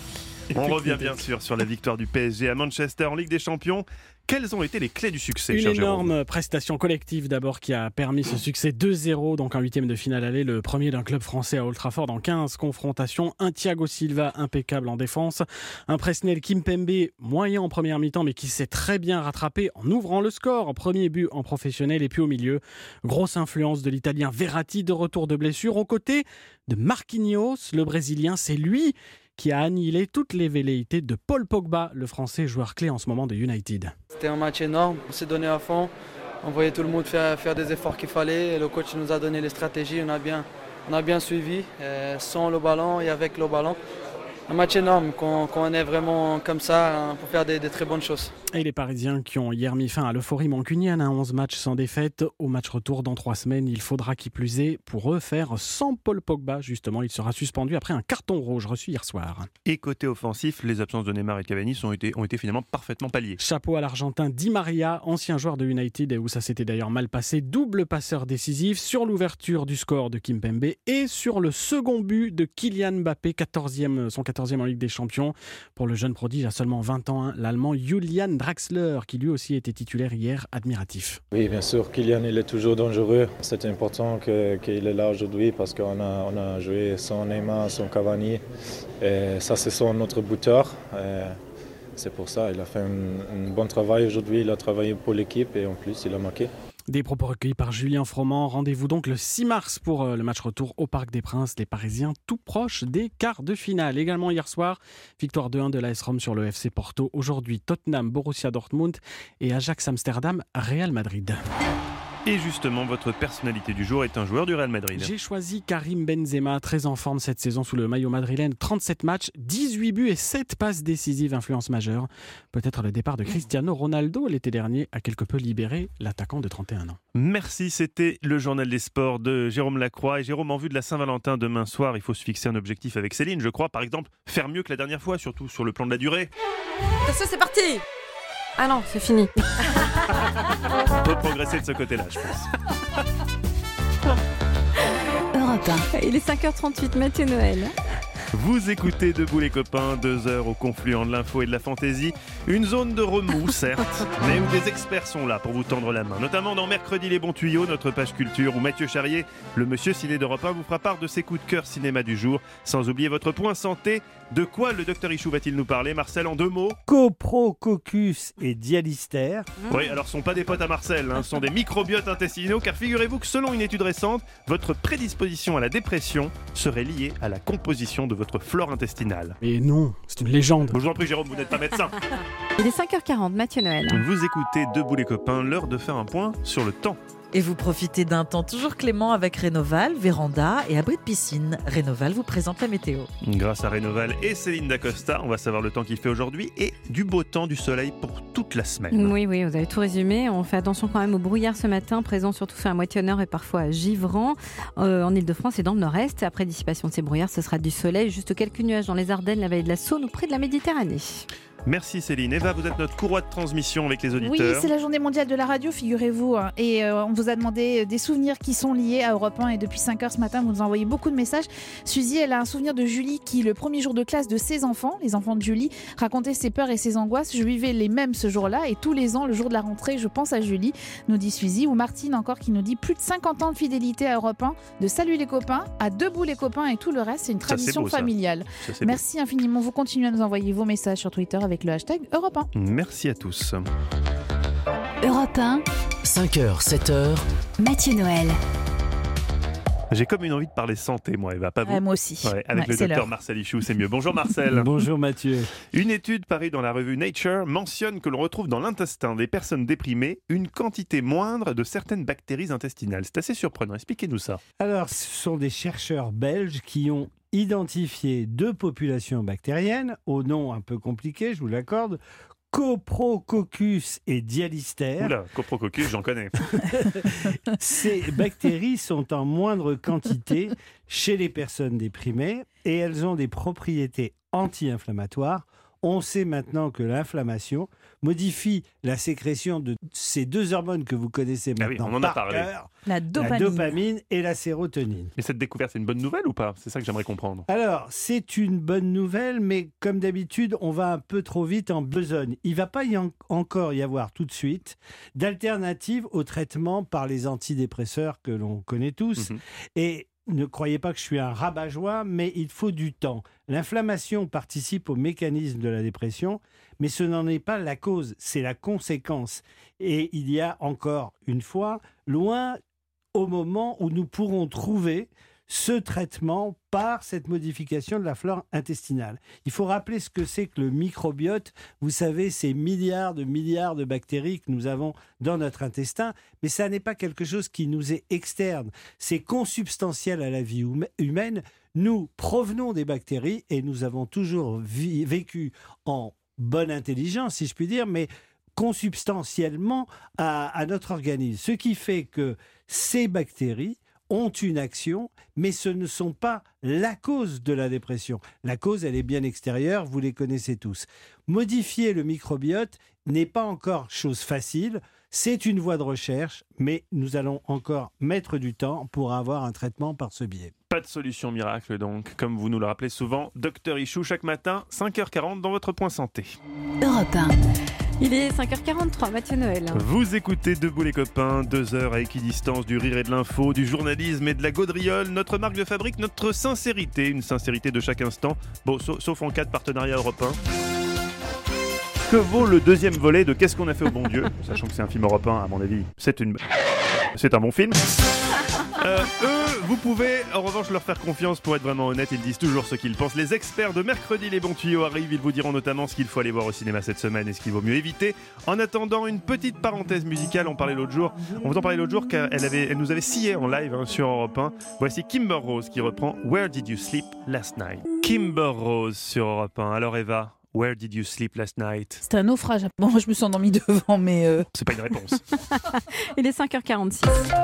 Speaker 3: On revient bien sûr sur la victoire du PSG à Manchester en Ligue des Champions. Quelles ont été les clés du succès,
Speaker 9: Une
Speaker 3: cher Jérôme ?
Speaker 9: énorme prestation collective d'abord qui a permis ce succès 2-0, donc en huitième de finale aller, le premier d'un club français à Old Trafford en 15 confrontations. Un Thiago Silva impeccable en défense, un Presnel Kimpembe moyen en première mi-temps mais qui s'est très bien rattrapé en ouvrant le score. Premier but en professionnel et puis au milieu, grosse influence de l'Italien Verratti de retour de blessure aux côtés de Marquinhos, le Brésilien. C'est lui qui a annihilé toutes les velléités de Paul Pogba, le Français joueur clé en ce moment de United.
Speaker 4: C'était un match énorme, on s'est donné à fond, on voyait tout le monde faire des efforts qu'il fallait, le coach nous a donné les stratégies, on a bien suivi, sans le ballon et avec le ballon. Un match énorme, qu'on est vraiment comme ça pour faire des très bonnes choses.
Speaker 9: Et les Parisiens qui ont hier mis fin à l'euphorie mancunienne, 11 matchs sans défaite. Au match retour dans 3 semaines, il faudra qui plus est pour eux faire sans Paul Pogba. Justement, il sera suspendu après un carton rouge reçu hier soir.
Speaker 3: Et côté offensif, les absences de Neymar et de Cavani ont été finalement parfaitement palliées.
Speaker 9: Chapeau à l'Argentin Di Maria, ancien joueur de United et où ça s'était d'ailleurs mal passé. Double passeur décisif sur l'ouverture du score de Kimpembe et sur le second but de Kylian Mbappé, son 14e en Ligue des Champions. Pour le jeune prodige à seulement 20 ans, l'Allemand Julian Draxler, qui lui aussi était titulaire hier, admiratif.
Speaker 13: Oui, bien sûr, Kylian il est toujours dangereux. C'est important qu'il est là aujourd'hui parce qu'on a joué sans Neymar, sans Cavani. Et ça, c'est notre buteur. C'est pour ça qu'il a fait un bon travail aujourd'hui. Il a travaillé pour l'équipe et en plus, il a marqué.
Speaker 9: Des propos recueillis par Julien Froment. Rendez-vous donc le 6 mars pour le match retour au Parc des Princes. Les Parisiens tout proches des quarts de finale. Également hier soir, victoire 2-1 de l'AS Rome sur le FC Porto. Aujourd'hui, Tottenham, Borussia Dortmund et Ajax Amsterdam, Real Madrid.
Speaker 3: Et justement, votre personnalité du jour est un joueur du Real Madrid.
Speaker 9: J'ai choisi Karim Benzema, très en forme cette saison sous le maillot madrilène. 37 matchs, 18 buts et 7 passes décisives, influence majeure. Peut-être le départ de Cristiano Ronaldo l'été dernier a quelque peu libéré l'attaquant de 31 ans.
Speaker 3: Merci, c'était le journal des sports de Jérôme Lacroix. Et Jérôme, en vue de la Saint-Valentin demain soir, il faut se fixer un objectif avec Céline, je crois. Par exemple, faire mieux que la dernière fois, surtout sur le plan de la durée.
Speaker 8: Ça, c'est parti. Ah non, c'est fini.
Speaker 3: On peut progresser de ce côté-là, je pense.
Speaker 1: Europe 1.
Speaker 8: Il est 5h38, Mathieu Noël.
Speaker 3: Vous écoutez Debout les copains, 2 heures au confluent de l'info et de la fantaisie. Une zone de remous, certes, mais où des experts sont là pour vous tendre la main. Notamment dans Mercredi les bons tuyaux, notre page culture, où Mathieu Charrier, le monsieur ciné d'Europe 1, vous fera part de ses coups de cœur cinéma du jour. Sans oublier votre point santé. De quoi le docteur Ichou va-t-il nous parler, Marcel, en 2 mots?
Speaker 6: Coprococcus et Dialystère.
Speaker 3: Oui, alors ce ne sont pas des potes à Marcel, ce sont des microbiotes intestinaux, car figurez-vous que selon une étude récente, votre prédisposition à la dépression serait liée à la composition de votre flore intestinale.
Speaker 9: Et non, c'est une légende.
Speaker 3: Je vous en prie, Jérôme, vous n'êtes pas médecin.
Speaker 8: Il est 5h40, Mathieu Noël.
Speaker 3: Vous écoutez Debout les copains, l'heure de faire un point sur le temps.
Speaker 12: Et vous profitez d'un temps toujours clément avec Rénoval, véranda et abri de piscine. Rénoval vous présente la météo.
Speaker 3: Grâce à Rénoval et Céline Dacosta, on va savoir le temps qu'il fait aujourd'hui et du beau temps, du soleil pour toute la semaine.
Speaker 8: Oui, vous avez tout résumé. On fait attention quand même au brouillard ce matin, présent surtout sur la moitié nord et parfois givrant en Ile-de-France et dans le nord-est. Après dissipation de ces brouillards, ce sera du soleil, juste quelques nuages dans les Ardennes, la vallée de la Saône ou près de la Méditerranée.
Speaker 3: Merci Céline. Eva, vous êtes notre courroie de transmission avec les auditeurs.
Speaker 7: Oui, c'est la journée mondiale de la radio, figurez-vous. Et on vous a demandé des souvenirs qui sont liés à Europe 1. Et depuis 5 heures ce matin, vous nous envoyez beaucoup de messages. Suzy, elle a un souvenir de Julie qui, le premier jour de classe de ses enfants, les enfants de Julie, racontait ses peurs et ses angoisses. Je vivais les mêmes ce jour-là. Et tous les ans, le jour de la rentrée, je pense à Julie, nous dit Suzy. Ou Martine encore qui nous dit plus de 50 ans de fidélité à Europe 1, de Salut les copains, à Debout les copains et tout le reste. C'est une tradition familiale. Merci infiniment. Vous continuez à nous envoyer vos messages sur Twitter avec le hashtag Europe 1.
Speaker 3: Merci à tous.
Speaker 1: Europe 1.
Speaker 2: 5h, 7h.
Speaker 1: Mathieu Noël.
Speaker 3: J'ai comme une envie de parler santé, moi, Eva, pas vous?
Speaker 7: Moi aussi.
Speaker 3: Avec le docteur Marcel Ichou, c'est mieux. Bonjour Marcel.
Speaker 6: Bonjour Mathieu.
Speaker 3: Une étude parue dans la revue Nature mentionne que l'on retrouve dans l'intestin des personnes déprimées une quantité moindre de certaines bactéries intestinales. C'est assez surprenant. Expliquez-nous ça.
Speaker 6: Alors, ce sont des chercheurs belges qui ont identifié 2 populations bactériennes, au nom un peu compliqué, je vous l'accorde, Coprococcus et Dialystère.
Speaker 3: Oula, Coprococcus, j'en connais.
Speaker 6: Ces bactéries sont en moindre quantité chez les personnes déprimées et elles ont des propriétés anti-inflammatoires. On sait maintenant que l'inflammation modifie la sécrétion de ces deux hormones que vous connaissez maintenant.
Speaker 3: On en a parlé.
Speaker 7: La
Speaker 6: dopamine et la sérotonine.
Speaker 3: Mais cette découverte, c'est une bonne nouvelle ou pas? C'est ça que j'aimerais comprendre.
Speaker 6: Alors, c'est une bonne nouvelle, mais comme d'habitude, on va un peu trop vite en besogne. Il ne va pas encore y avoir tout de suite d'alternatives au traitement par les antidépresseurs que l'on connaît tous. Et ne croyez pas que je suis un rabat-joie, mais il faut du temps. L'inflammation participe au mécanisme de la dépression, mais ce n'en est pas la cause, c'est la conséquence. Et il y a encore une fois, loin au moment où nous pourrons trouver ce traitement par cette modification de la flore intestinale. Il faut rappeler ce que c'est que le microbiote. Vous savez, ces milliards de bactéries que nous avons dans notre intestin, mais ça n'est pas quelque chose qui nous est externe. C'est consubstantiel à la vie humaine. Nous provenons des bactéries et nous avons toujours vécu en bonne intelligence, si je puis dire, mais consubstantiellement à notre organisme. Ce qui fait que ces bactéries ont une action, mais ce ne sont pas la cause de la dépression. La cause, elle est bien extérieure, vous les connaissez tous. Modifier le microbiote n'est pas encore chose facile, c'est une voie de recherche, mais nous allons encore mettre du temps pour avoir un traitement par ce biais.
Speaker 3: Pas de solution miracle donc, comme vous nous le rappelez souvent. Docteur Ichou, chaque matin, 5h40 dans votre Point Santé.
Speaker 1: Europe 1.
Speaker 8: Il est 5h43, Mathieu Noël.
Speaker 3: Vous écoutez Debout les copains, 2 heures à équidistance du rire et de l'info, du journalisme et de la gaudriole. Notre marque de fabrique, notre sincérité, une sincérité de chaque instant. Bon, sauf en cas de partenariat européen. Que vaut le deuxième volet de Qu'est-ce qu'on a fait au bon Dieu? Sachant que c'est un film européen, à mon avis, c'est un bon film. Eux, vous pouvez en revanche leur faire confiance pour être vraiment honnête, ils disent toujours ce qu'ils pensent. Les experts de Mercredi Les Bons Tuyaux arrivent, ils vous diront notamment ce qu'il faut aller voir au cinéma cette semaine et ce qu'il vaut mieux éviter. En attendant, une petite parenthèse musicale, on vous en parlait l'autre jour car elle nous avait scié en live sur Europe 1. Voici Kimber Rose qui reprend Where Did You Sleep Last Night? Kimber Rose sur Europe 1. Alors Eva, Where did you sleep last night?
Speaker 7: C'était un naufrage. Bon, moi, je me suis endormie devant, mais...
Speaker 3: C'est pas une réponse.
Speaker 8: Il est 5h46.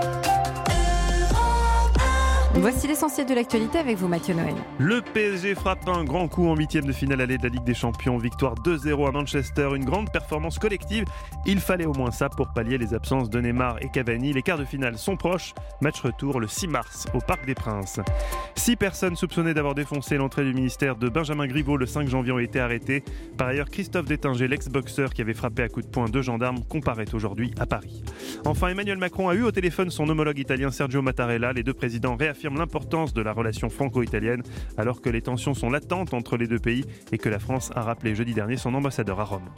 Speaker 8: Voici l'essentiel de l'actualité avec vous, Mathieu Noël.
Speaker 3: Le PSG frappe un grand coup en 8e de finale aller de la Ligue des Champions. Victoire 2-0 à Manchester, une grande performance collective. Il fallait au moins ça pour pallier les absences de Neymar et Cavani. Les quarts de finale sont proches. Match retour le 6 mars au Parc des Princes. 6 personnes soupçonnées d'avoir défoncé l'entrée du ministère de Benjamin Griveaux le 5 janvier ont été arrêtées. Par ailleurs, Christophe Détinger, l'ex-boxeur qui avait frappé à coups de poing 2 gendarmes, comparaît aujourd'hui à Paris. Enfin, Emmanuel Macron a eu au téléphone son homologue italien Sergio Mattarella. Les deux présidents réaffirment l'importance de la relation franco-italienne alors que les tensions sont latentes entre les deux pays et que la France a rappelé jeudi dernier son ambassadeur à Rome.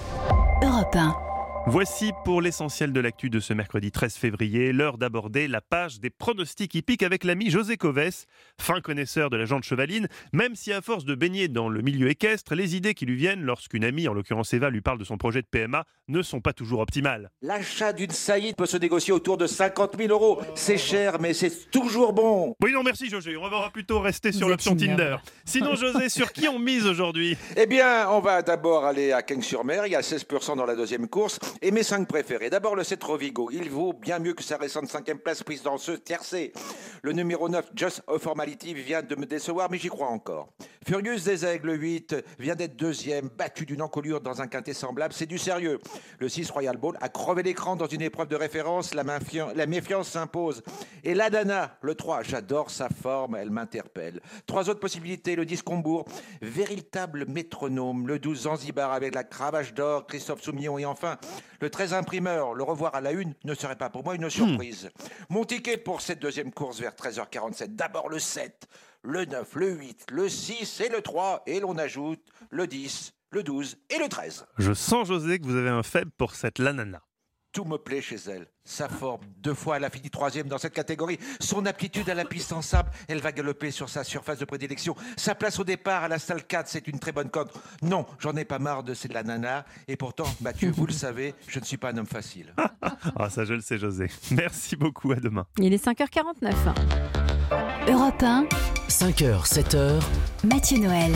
Speaker 1: Europe 1.
Speaker 3: Voici pour l'essentiel de l'actu de ce mercredi 13 février, l'heure d'aborder la page des pronostics hippiques avec l'ami José Coves, fin connaisseur de la jante chevaline, même si à force de baigner dans le milieu équestre, les idées qui lui viennent lorsqu'une amie, en l'occurrence Eva, lui parle de son projet de PMA, ne sont pas toujours optimales.
Speaker 5: L'achat d'une saillie peut se négocier autour de 50 000 €. C'est cher, mais c'est toujours bon.
Speaker 3: Oui, non, merci José, on va plutôt rester sur l'option Tinder. Sinon José, sur qui on mise aujourd'hui?
Speaker 5: Eh bien, on va d'abord aller à Cagnes-sur-Mer, il y a 16% dans la deuxième course. Et mes 5 préférés. D'abord le 7 Rovigo. Il vaut bien mieux que sa récente 5e place prise dans ce tiercé. Le numéro 9, Just a Formality, vient de me décevoir, mais j'y crois encore. Furious des Aigles, le 8, vient d'être 2e, battu d'une encolure dans un quintet semblable. C'est du sérieux. Le 6 Royal Ball a crevé l'écran dans une épreuve de référence. La méfiance s'impose. Et l'Adana, le 3, j'adore sa forme, elle m'interpelle. 3 autres possibilités. Le 10 Combourg, véritable métronome. Le 12 Zanzibar avec la cravache d'or, Christophe Soumillon. Et enfin, le 13 Imprimeur, le revoir à la une ne serait pas pour moi une surprise. Mon ticket pour cette deuxième course vers 13h47, d'abord le 7, le 9, le 8, le 6 et le 3, et l'on ajoute le 10, le 12 et le 13.
Speaker 3: Je sens, José, que vous avez un faible pour cette Lanana.
Speaker 5: Tout me plaît chez elle. Sa forme, 2 fois elle a fini 3e dans cette catégorie. Son aptitude à la piste en sable, elle va galoper sur sa surface de prédilection. Sa place au départ à la salle 4, c'est une très bonne cote. Non, j'en ai pas marre de cette nana. Et pourtant, Mathieu, vous le savez, je ne suis pas un homme facile.
Speaker 3: Ah, ça je le sais, José. Merci beaucoup, à demain.
Speaker 8: Il est 5h49.
Speaker 1: Europe 1.
Speaker 2: 5h, 7h.
Speaker 1: Mathieu Noël.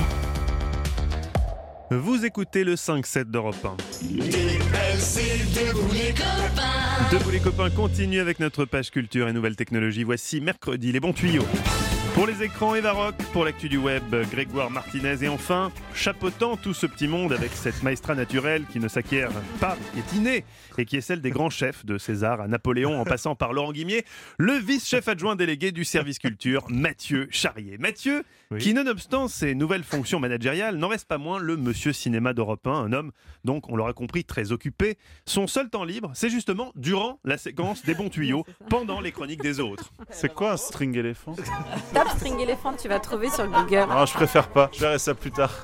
Speaker 3: Vous écoutez le 5-7 d'Europe 1.
Speaker 1: Debout les copains.
Speaker 3: Debout les copains continue avec notre page culture et nouvelles technologies. Voici Mercredi Les Bons Tuyaux. Pour les écrans, Eva Rock. Pour l'actu du web, Grégoire Martinez. Et enfin, chapeautant tout ce petit monde avec cette maestra naturelle qui ne s'acquiert pas, qui est innée et qui est celle des grands chefs, de César à Napoléon en passant par Laurent Guimier, le vice-chef adjoint délégué du service culture, Mathieu Charrier. Mathieu, qui nonobstant ses nouvelles fonctions managériales, n'en reste pas moins le monsieur cinéma d'Europe 1, un homme, donc on l'aura compris, très occupé. Son seul temps libre, c'est justement durant la séquence des bons tuyaux, pendant les chroniques des autres.
Speaker 10: C'est quoi un string éléphant?
Speaker 8: Tape string éléphant, tu vas trouver sur Google.
Speaker 10: Non, je préfère pas, je verrai ça plus tard.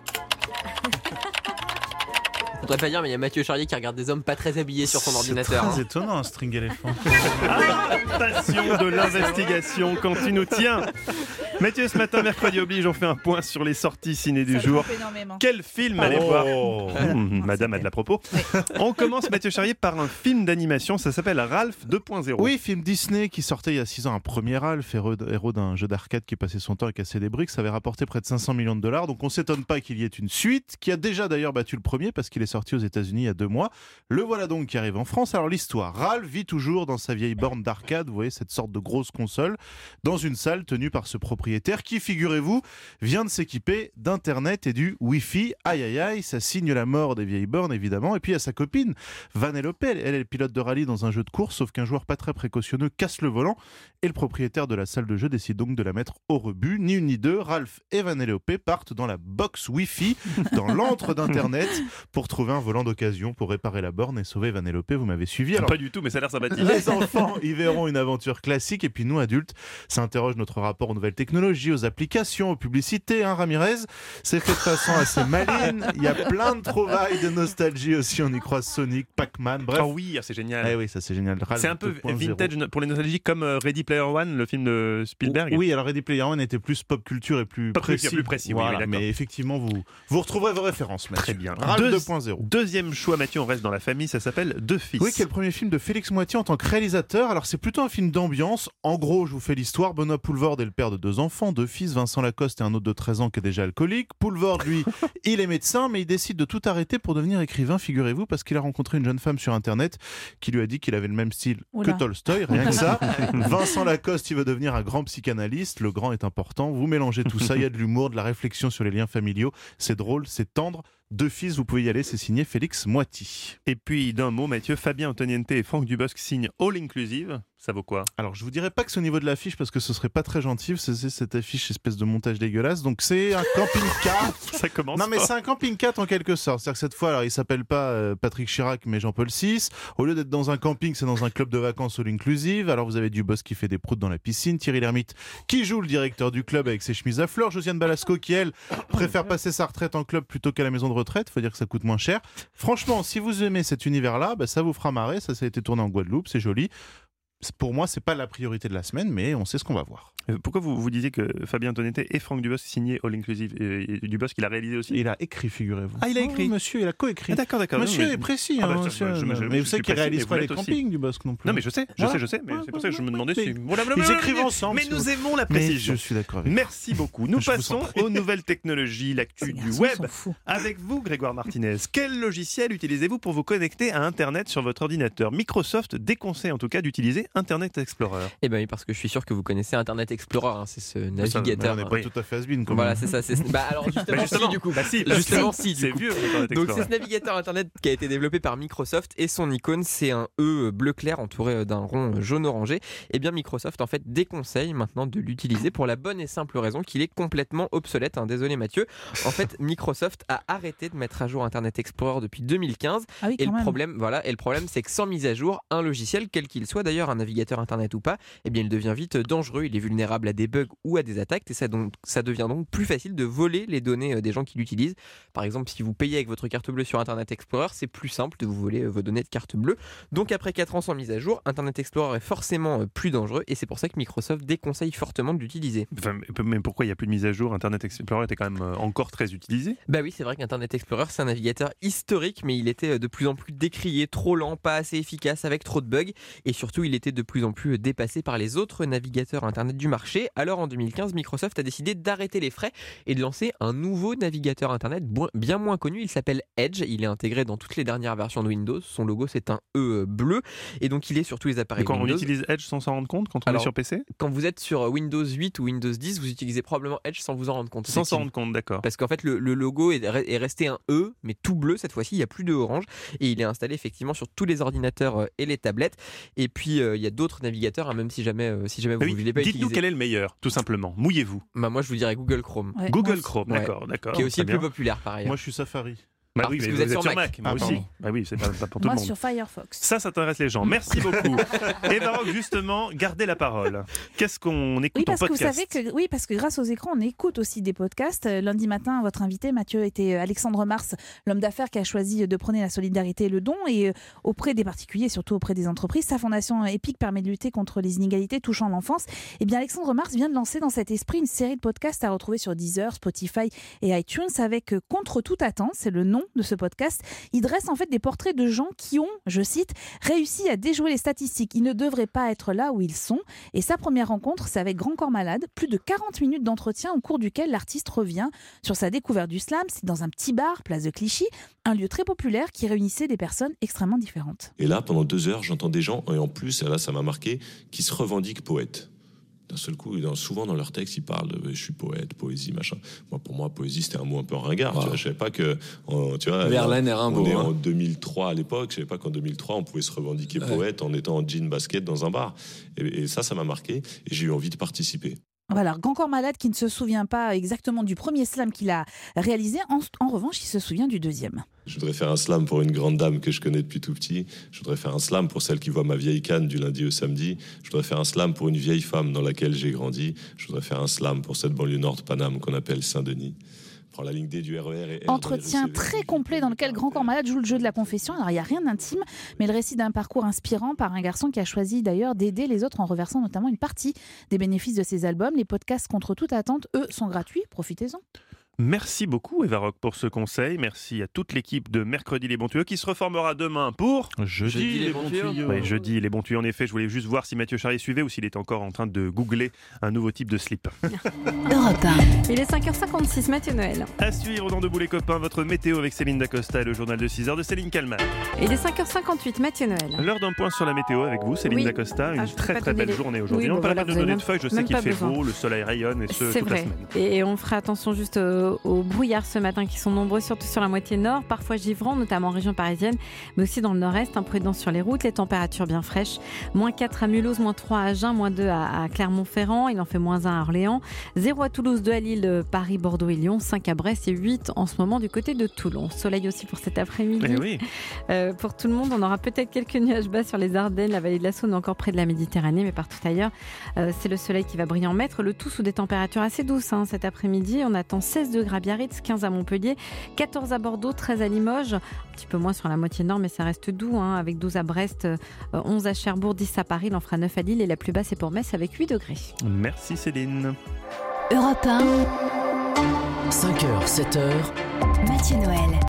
Speaker 11: Je voudrais pas dire, mais il y a Mathieu Charrier qui regarde des hommes pas très habillés sur son ordinateur.
Speaker 10: C'est très étonnant un string éléphant.
Speaker 3: Passion de l'investigation quand tu nous tiens. Mathieu, ce matin, mercredi oblige, on fait un point sur les sorties ciné du jour. Quel film allez voir Madame a de la propos. On commence, Mathieu Charrier, par un film d'animation. Ça s'appelle Ralph 2.0.
Speaker 10: Oui, film Disney qui sortait il y a 6 ans. Un premier Ralph, héros d'un jeu d'arcade qui passait son temps à casser des briques. Ça avait rapporté près de 500 millions de dollars. Donc on s'étonne pas qu'il y ait une suite qui a déjà d'ailleurs battu le premier parce qu'il est sorti aux États-Unis il y a 2 mois. Le voilà donc qui arrive en France. Alors l'histoire, Ralph vit toujours dans sa vieille borne d'arcade, vous voyez cette sorte de grosse console, dans une salle tenue par ce propriétaire qui, figurez-vous, vient de s'équiper d'internet et du Wi-Fi. Aïe aïe aïe, ça signe la mort des vieilles bornes évidemment. Et puis il y a sa copine Vanellope, elle est pilote de rallye dans un jeu de course, sauf qu'un joueur pas très précautionneux casse le volant et le propriétaire de la salle de jeu décide donc de la mettre au rebut. Ni une ni deux, Ralph et Vanellope partent dans la box Wi-Fi, dans l'antre d'internet, pour trouver un volant d'occasion pour réparer la borne et sauver Vanellope. Vous m'avez suivi.
Speaker 3: Alors, pas du tout, mais ça a l'air sympathique.
Speaker 10: Les enfants y verront une aventure classique et puis nous adultes, ça interroge notre rapport aux nouvelles technologies, aux applications, aux publicités. Ramirez, c'est fait de façon assez maligne. Il y a plein de trouvailles de nostalgie aussi. On y croise Sonic, Pac-Man, bref.
Speaker 3: Oh oui, c'est génial.
Speaker 10: Eh oui, ça c'est génial.
Speaker 3: C'est un peu vintage pour les nostalgiques comme Ready Player One, le film de Spielberg.
Speaker 10: Oui, alors Ready Player One était plus pop culture et plus précis. Voilà,
Speaker 3: oui,
Speaker 10: mais effectivement, vous retrouverez vos références. Mathieu.
Speaker 3: Très bien.
Speaker 10: Ralph 2.0.
Speaker 3: Deuxième choix, Mathieu, on reste dans la famille, ça s'appelle Deux Fils.
Speaker 10: Oui, qui est le premier film de Félix Moiti en tant que réalisateur. Alors c'est plutôt un film d'ambiance. En gros, je vous fais l'histoire. Benoît Poulvord est le père de 2 enfants, 2 fils, Vincent Lacoste et un autre de 13 ans qui est déjà alcoolique. Poulvord, lui, il est médecin, mais il décide de tout arrêter pour devenir écrivain, figurez-vous, parce qu'il a rencontré une jeune femme sur Internet qui lui a dit qu'il avait le même style que Tolstoï, rien que ça. Vincent Lacoste, il veut devenir un grand psychanalyste. Le grand est important. Vous mélangez tout ça, il y a de l'humour, de la réflexion sur les liens familiaux. C'est drôle, c'est tendre. 2 Fils, vous pouvez y aller, c'est signé Félix Moiti.
Speaker 3: Et puis, d'un mot, Mathieu, Fabien Antoniente et Franck Dubosc signent All Inclusive. Ça vaut quoi?
Speaker 10: Alors, je vous dirais pas que c'est au niveau de l'affiche parce que ce serait pas très gentil. C'est cette affiche, espèce de montage dégueulasse. Donc, c'est un camping-car.
Speaker 3: Ça commence.
Speaker 10: Non, mais c'est un camping-car en quelque sorte. C'est-à-dire que cette fois, alors, il s'appelle pas Patrick Chirac, mais Jean-Paul VI. Au lieu d'être dans un camping, c'est dans un club de vacances All Inclusive. Alors, vous avez Dubosc qui fait des proutes dans la piscine, Thierry Lhermitte qui joue le directeur du club avec ses chemises à fleurs, Josiane Balasco qui, elle, préfère passer sa retraite en club plutôt qu'à la maison de retraite. Faut dire que ça coûte moins cher. Franchement, si vous aimez cet univers-là, ça vous fera marrer. Ça a été tourné en Guadeloupe, c'est joli. Pour moi, c'est pas la priorité de la semaine, mais on sait ce qu'on va voir.
Speaker 3: Pourquoi vous disiez que Fabien Antoniente et Franck Dubosc signaient All Inclusive et Dubosc, il a réalisé aussi?
Speaker 10: Il a écrit, figurez-vous.
Speaker 3: Ah, il a écrit.
Speaker 10: Monsieur, il a coécrit.
Speaker 3: Ah, d'accord.
Speaker 10: Monsieur est précis. Mais vous savez qu'il réalise pas les campings, Dubosc non plus.
Speaker 3: Non, mais je sais. Mais c'est pour ça que je me demandais si.
Speaker 10: Ils écrivent ensemble.
Speaker 3: Mais nous aimons la précision.
Speaker 10: Je suis d'accord avec vous.
Speaker 3: Merci beaucoup. Nous passons aux nouvelles technologies, l'actu du web. Avec vous, Grégoire Martinez. Quel logiciel utilisez-vous pour vous connecter à Internet sur votre ordinateur? Microsoft déconseille en tout cas d'utiliser Internet Explorer.
Speaker 11: Eh bien oui, parce que je suis sûr que vous connaissez Internet Explorer, c'est ce navigateur.
Speaker 10: On n'est pas tout à fait has-been.
Speaker 11: Voilà, c'est ça. Alors justement, du coup.
Speaker 3: C'est vieux.
Speaker 11: Donc c'est ce navigateur Internet qui a été développé par Microsoft et son icône, c'est un E bleu clair entouré d'un rond jaune orangé. Eh bien Microsoft en fait déconseille maintenant de l'utiliser pour la bonne et simple raison qu'il est complètement obsolète. Désolé Mathieu. En fait, Microsoft a arrêté de mettre à jour Internet Explorer depuis 2015.
Speaker 7: Ah oui,
Speaker 11: et le problème, c'est que sans mise à jour, un logiciel, quel qu'il soit d'ailleurs, un navigateur Internet ou pas, eh bien il devient vite dangereux, il est vulnérable à des bugs ou à des attaques et ça devient donc plus facile de voler les données des gens qui l'utilisent. Par exemple, si vous payez avec votre carte bleue sur Internet Explorer, c'est plus simple de vous voler vos données de carte bleue. Donc après 4 ans sans mise à jour, Internet Explorer est forcément plus dangereux et c'est pour ça que Microsoft déconseille fortement de l'utiliser.
Speaker 3: Mais pourquoi il n'y a plus de mise à jour? Internet Explorer était quand même encore très utilisé.
Speaker 11: Bah oui, c'est vrai qu'Internet Explorer c'est un navigateur historique, mais il était de plus en plus décrié, trop lent, pas assez efficace, avec trop de bugs et surtout il était était de plus en plus dépassée par les autres navigateurs Internet du marché. Alors en 2015, Microsoft a décidé d'arrêter les frais et de lancer un nouveau navigateur Internet bien moins connu. Il s'appelle Edge. Il est intégré dans toutes les dernières versions de Windows. Son logo, c'est un E bleu. Et donc, il est sur tous les appareils Windows.
Speaker 3: On utilise Edge sans s'en rendre compte quand on est sur PC ?
Speaker 11: Quand vous êtes sur Windows 8 ou Windows 10, vous utilisez probablement Edge sans vous en rendre compte.
Speaker 3: Sans s'en rendre compte, d'accord.
Speaker 11: Parce qu'en fait, le logo est resté un E, mais tout bleu cette fois-ci. Il n'y a plus de orange. Et il est installé effectivement sur tous les ordinateurs et les tablettes. Et puis, il y a d'autres navigateurs, même si jamais vous ne voulez pas utiliser.
Speaker 3: Dites-nous quel est le meilleur, tout simplement. Mouillez-vous.
Speaker 11: Moi, je vous dirais Google Chrome.
Speaker 3: Ouais. Google Chrome, d'accord.
Speaker 11: Qui est aussi le plus populaire, par ailleurs.
Speaker 10: Moi, je suis Safari.
Speaker 3: Bah oui, mais vous êtes sur Mac. Moi aussi. Bah oui, c'est pas pour tout le monde.
Speaker 7: Moi sur Firefox.
Speaker 3: Ça intéresse les gens. Merci beaucoup. Et Baroque, justement, gardez la parole. Qu'est-ce qu'on écoute en podcast ?
Speaker 7: Vous savez que, parce que grâce aux écrans, on écoute aussi des podcasts. Lundi matin, votre invité, Mathieu, était Alexandre Mars, l'homme d'affaires qui a choisi de prôner la solidarité et le don. Et auprès des particuliers, surtout auprès des entreprises, sa fondation EPIC permet de lutter contre les inégalités touchant l'enfance. Et bien, Alexandre Mars vient de lancer dans cet esprit une série de podcasts à retrouver sur Deezer, Spotify et iTunes avec Contre toute attente, c'est le nom de ce podcast. Il dresse en fait des portraits de gens qui ont, je cite, réussi à déjouer les statistiques. Ils ne devraient pas être là où ils sont. Et sa première rencontre, c'est avec Grand Corps Malade. Plus de 40 minutes d'entretien au cours duquel l'artiste revient sur sa découverte du slam. C'est dans un petit bar, place de Clichy, un lieu très populaire qui réunissait des personnes extrêmement différentes.
Speaker 15: Et là, pendant 2 heures, j'entends des gens, et en plus, là, ça m'a marqué, qui se revendiquent poètes. D'un seul coup, souvent dans leurs textes, ils parlent de je suis poète, poésie, machin. Pour moi, poésie, c'était un mot un peu ringard. Tu vois, je savais pas que. Tu vois,
Speaker 16: Verlaine et Rimbaud.
Speaker 15: On est en 2003 à l'époque. Je savais pas qu'en 2003, on pouvait se revendiquer poète en étant en jean basket dans un bar. Et ça m'a marqué. Et j'ai eu envie de participer.
Speaker 7: Voilà, Grand Corps Malade qui ne se souvient pas exactement du premier slam qu'il a réalisé. En revanche, il se souvient du deuxième.
Speaker 15: Je voudrais faire un slam pour une grande dame que je connais depuis tout petit. Je voudrais faire un slam pour celle qui voit ma vieille canne du lundi au samedi. Je voudrais faire un slam pour une vieille femme dans laquelle j'ai grandi. Je voudrais faire un slam pour cette banlieue nord de Paname qu'on appelle Saint-Denis. La ligne D du RER et
Speaker 7: Entretien très complet dans lequel Grand Corps Malade joue le jeu de la confession. Alors il n'y a rien d'intime, mais le récit d'un parcours inspirant par un garçon qui a choisi d'ailleurs d'aider les autres en reversant notamment une partie des bénéfices de ses albums. Les podcasts Contre toute attente, eux, sont gratuits. Profitez-en.
Speaker 3: Merci beaucoup Eva Rock pour ce conseil. Merci à toute l'équipe de Mercredi les bons tuyaux qui se reformera demain pour
Speaker 10: Jeudi les bons tuyaux.
Speaker 3: Ouais, jeudi les bons tuyaux. En effet, je voulais juste voir si Mathieu Charrier suivait ou s'il est encore en train de googler un nouveau type de slip.
Speaker 8: Europe 1. Il est 5h56, Mathieu Noël.
Speaker 3: À suivre dans Debout les copains, votre météo avec Céline Dacosta et le journal de 6h de Céline Kalman.
Speaker 8: Il est 5h58, Mathieu Noël.
Speaker 3: L'heure d'un point sur la météo avec vous, Céline Dacosta. Une très belle journée aujourd'hui. On ne parle pas de donner de feuilles, je sais qu'il fait beau, le soleil rayonne et ce toute la semaine.
Speaker 8: Et on fera attention juste au brouillard ce matin qui sont nombreux, surtout sur la moitié nord, parfois givrants, notamment en région parisienne, mais aussi dans le nord-est. Imprudence sur les routes, les températures bien fraîches. -4 à Mulhouse, -3 à Agen, -2 à Clermont-Ferrand, il en fait -1 à Orléans, 0 à Toulouse, 2 à Lille, Paris, Bordeaux et Lyon, 5 à Brest et 8 en ce moment du côté de Toulon. Soleil aussi pour cet après-midi.
Speaker 3: Oui.
Speaker 8: Pour tout le monde, on aura peut-être quelques nuages bas sur les Ardennes, la vallée de la Saône, encore près de la Méditerranée, mais partout ailleurs, c'est le soleil qui va briller en maître. Le tout sous des températures assez douces cet après-midi. On attend 16 degrés à Biarritz, 15 à Montpellier, 14 à Bordeaux, 13 à Limoges, un petit peu moins sur la moitié nord, mais ça reste doux, avec 12 à Brest, 11 à Cherbourg, 10 à Paris, il en fera 9 à Lille et la plus basse est pour Metz avec 8 degrés.
Speaker 3: Merci Céline.
Speaker 1: Europe 1.
Speaker 2: 5h, 7h.
Speaker 1: Mathieu Noël.